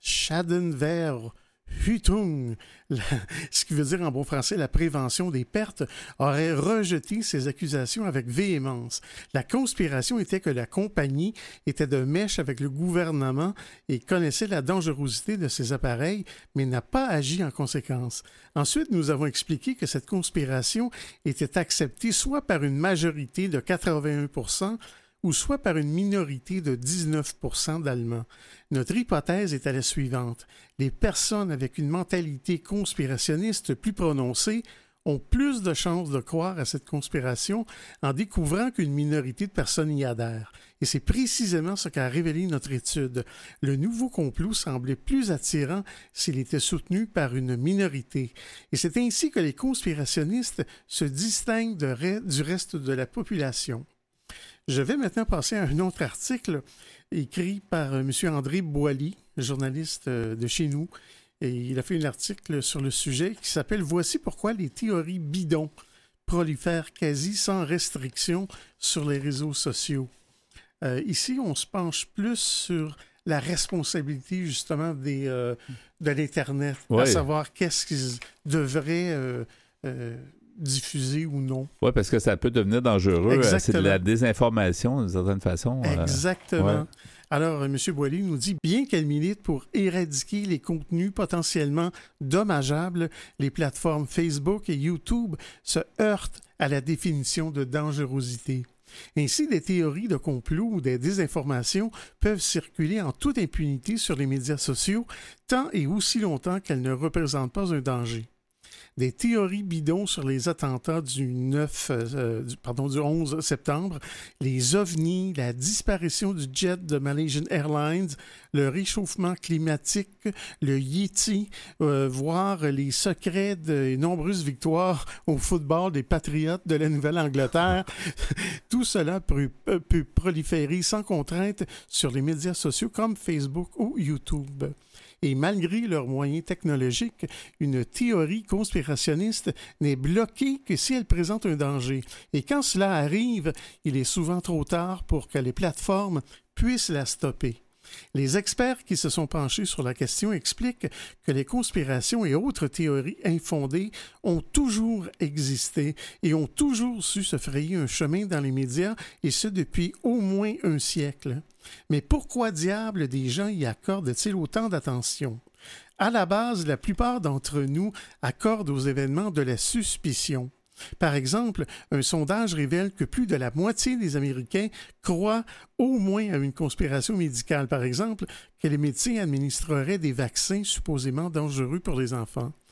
Schadenwehr Hütung, la, ce qui veut dire en bon français la prévention des pertes, aurait rejeté ces accusations avec véhémence. La conspiration était que la compagnie était de mèche avec le gouvernement et connaissait la dangerosité de ces appareils, mais n'a pas agi en conséquence. Ensuite, nous avons expliqué que cette conspiration était acceptée soit par une majorité de quatre-vingt-un pour cent ou soit par une minorité de dix-neuf pour cent d'Allemands. Notre hypothèse était la suivante. Les personnes avec une mentalité conspirationniste plus prononcée ont plus de chances de croire à cette conspiration en découvrant qu'une minorité de personnes y adhèrent. Et c'est précisément ce qu'a révélé notre étude. Le nouveau complot semblait plus attirant s'il était soutenu par une minorité. Et c'est ainsi que les conspirationnistes se distinguent de re- du reste de la population. Je vais maintenant passer à un autre article écrit par M. André Boilly, journaliste de chez nous. Et il a fait un article sur le sujet qui s'appelle « Voici pourquoi les théories bidons prolifèrent quasi sans restriction sur les réseaux sociaux. Euh, » Ici, on se penche plus sur la responsabilité justement des, euh, de l'Internet, ouais. à savoir qu'est-ce qu'ils devraient... Euh, euh, diffuser ou non. Oui, parce que ça peut devenir dangereux. Exactement. C'est de la désinformation, d'une certaine façon. Exactement. Euh, ouais. Alors, M. Boilly nous dit, bien qu'elle milite pour éradiquer les contenus potentiellement dommageables, les plateformes Facebook et YouTube se heurtent à la définition de dangerosité. Ainsi, des théories de complot ou des désinformations peuvent circuler en toute impunité sur les médias sociaux, tant et aussi longtemps qu'elles ne représentent pas un danger. Des théories bidons sur les attentats du neuf, euh, du, pardon, du onze septembre, les ovnis, la disparition du jet de Malaysian Airlines, le réchauffement climatique, le Yeti, euh, voire les secrets de nombreuses victoires au football des Patriotes de la Nouvelle-Angleterre. Tout cela peut, peut proliférer sans contrainte sur les médias sociaux comme Facebook ou YouTube. Et malgré leurs moyens technologiques, une théorie conspirationniste n'est bloquée que si elle présente un danger. Et quand cela arrive, il est souvent trop tard pour que les plateformes puissent la stopper. Les experts qui se sont penchés sur la question expliquent que les conspirations et autres théories infondées ont toujours existé et ont toujours su se frayer un chemin dans les médias, et ce depuis au moins un siècle. Mais pourquoi diable des gens y accordent-ils autant d'attention? À la base, la plupart d'entre nous accordent aux événements de la suspicion. Par exemple, un sondage révèle que plus de la moitié des Américains croient au moins à une conspiration médicale, par exemple, que les médecins administreraient des vaccins supposément dangereux pour les enfants.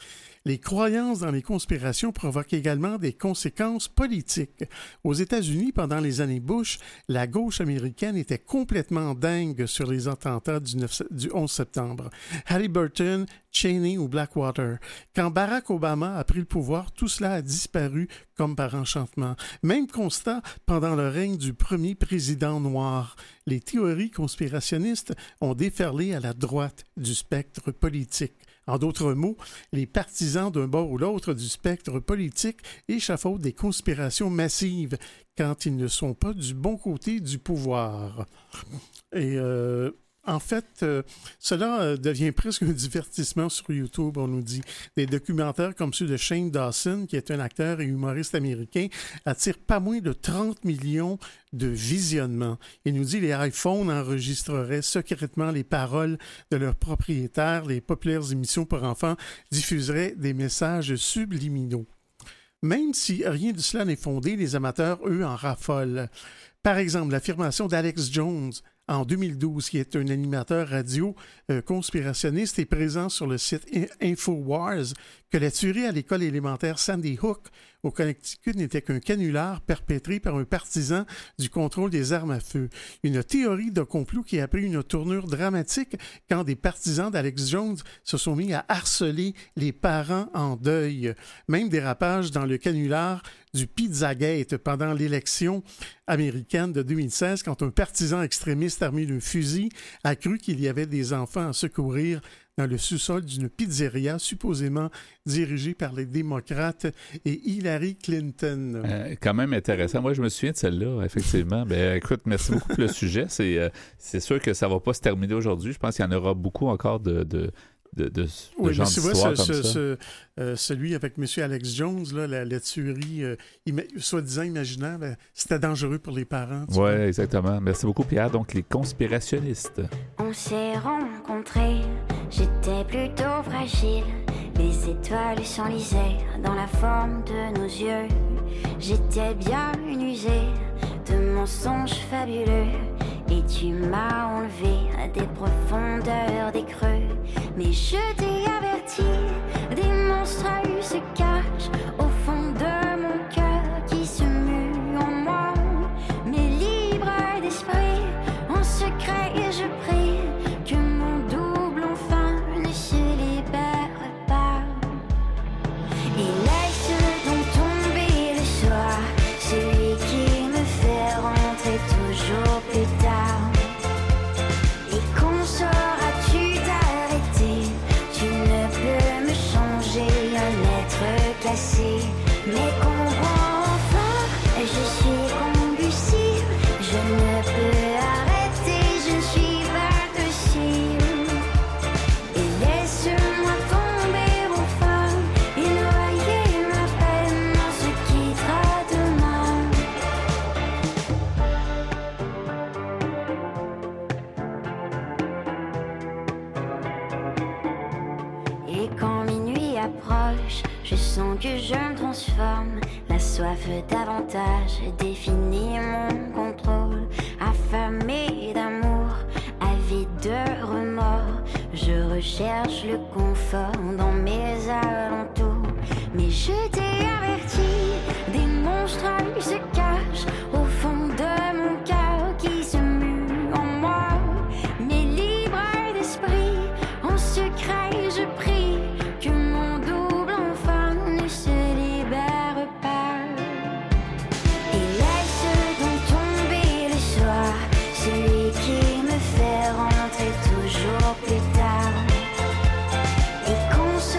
Les croyances dans les conspirations provoquent également des conséquences politiques. Aux États-Unis, pendant les années Bush, la gauche américaine était complètement dingue sur les attentats du, neuf, du onze septembre. Halliburton, Cheney ou Blackwater. Quand Barack Obama a pris le pouvoir, tout cela a disparu comme par enchantement. Même constat pendant le règne du premier président noir. Les théories conspirationnistes ont déferlé à la droite du spectre politique. En d'autres mots, les partisans d'un bord ou l'autre du spectre politique échafaudent des conspirations massives quand ils ne sont pas du bon côté du pouvoir. Et euh, en fait, euh, cela euh, devient presque un divertissement sur YouTube, on nous dit. Des documentaires comme ceux de Shane Dawson, qui est un acteur et humoriste américain, attirent pas moins de trente millions de visionnements. Il nous dit que les iPhones enregistreraient secrètement les paroles de leurs propriétaires, les populaires émissions pour enfants diffuseraient des messages subliminaux. Même si rien de cela n'est fondé, les amateurs, eux, en raffolent. Par exemple, l'affirmation d'Alex Jones en deux mille douze, qui est un animateur radio euh, conspirationniste et présent sur le site InfoWars, que la tuerie à l'école élémentaire Sandy Hook au Connecticut n'était qu'un canular perpétré par un partisan du contrôle des armes à feu. Une théorie de complot qui a pris une tournure dramatique quand des partisans d'Alex Jones se sont mis à harceler les parents en deuil. Même dérapage dans le canular du Pizzagate pendant l'élection américaine de deux mille seize, quand un partisan extrémiste armé d'un fusil a cru qu'il y avait des enfants à secourir dans le sous-sol d'une pizzeria supposément dirigée par les démocrates et Hillary Clinton. Euh, quand même intéressant. Moi, je me souviens de celle-là, effectivement. Ben, écoute, merci beaucoup pour le sujet. C'est, euh, c'est sûr que ça ne va pas se terminer aujourd'hui. Je pense qu'il y en aura beaucoup encore de... de... de, de, de oui, gens mais d'histoire ce, comme ce, ça. Ce, euh, celui avec M. Alex Jones, là, la, la tuerie euh, ima- soi-disant imaginaire, ben, c'était dangereux pour les parents. Oui, exactement. Merci beaucoup, Pierre. Donc, les conspirationnistes. On s'est rencontrés, j'étais plutôt fragile. Les étoiles s'enlisaient dans la forme de nos yeux. J'étais bien usée de mensonges fabuleux. Et tu m'as enlevé des profondeurs, des creux. Mais je t'ai averti, des monstres se cachent au fond de mon cœur qui se mue en moi. Mais libre d'esprit, en secret je prie que mon double enfin ne se libère pas. Et laisse donc tomber le soir, celui qui me fait rentrer toujours plus tard. Et quand sauras-tu t'arrêter? Tu ne peux me changer, un être cassé. Mais comprends enfin, je suis combustible. Je ne peux arrêter, je ne suis pas docile. Et laisse-moi tomber enfin et noyer ma peine dans ce qui quittera demain. Et quand minuit approche, je sens que je me transforme. La soif davantage définit mon contrôle. Affamé d'amour, avide de remords, je recherche le confort dans mes alentours. Mais je t'ai averti, des monstres se cachent au fond de mon cœur qui se mue en moi. Mais libre d'esprit, en secret je prie que mon double enfin ne se libère pas. Et laisse donc tomber le soir, celui qui me fait rentrer toujours plus tard. Et qu'on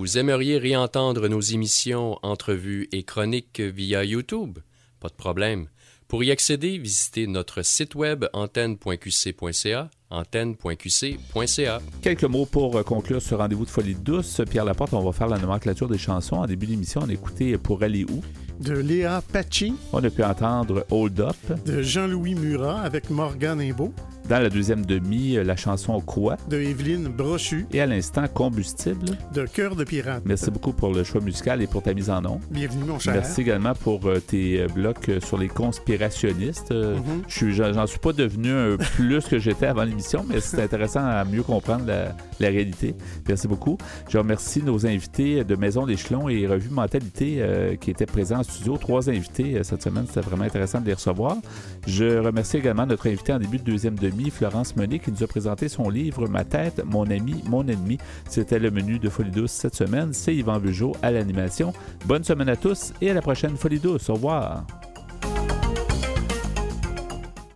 Vous aimeriez réentendre nos émissions, entrevues et chroniques via YouTube? Pas de problème. Pour y accéder, visitez notre site web antenne point q c point c a, antenne point q c point c a. Quelques mots pour conclure ce rendez-vous de Folie douce. Pierre Laporte, on va faire la nomenclature des chansons. En début d'émission, on a écouté Pour aller où? De Léa Pachi. On a pu entendre Hold Up. De Jean-Louis Murat avec Morgane Imbeau. Dans la deuxième demi, la chanson Quoi? De Évelyne Brochu. Et à l'instant, Combustible. De Cœur de pirate. Merci beaucoup pour le choix musical et pour ta mise en nom. Bienvenue, mon cher. Merci également pour euh, tes blocs euh, sur les conspirationnistes. Euh, Mm-hmm. je suis, j'en, j'en suis pas devenu un plus que j'étais avant l'émission, mais c'est intéressant à mieux comprendre la, la réalité. Merci beaucoup. Je remercie nos invités de Maison l'Échelon et Revue Mentalité euh, qui étaient présents en studio. Trois invités euh, cette semaine. C'était vraiment intéressant de les recevoir. Je remercie également notre invité en début de deuxième demi, Florence Menet, qui nous a présenté son livre « Ma tête, mon ami, mon ennemi ». C'était le menu de Folie douce cette semaine. C'est Yvan Bugeaud à l'animation. Bonne semaine à tous et à la prochaine Folie douce. Au revoir.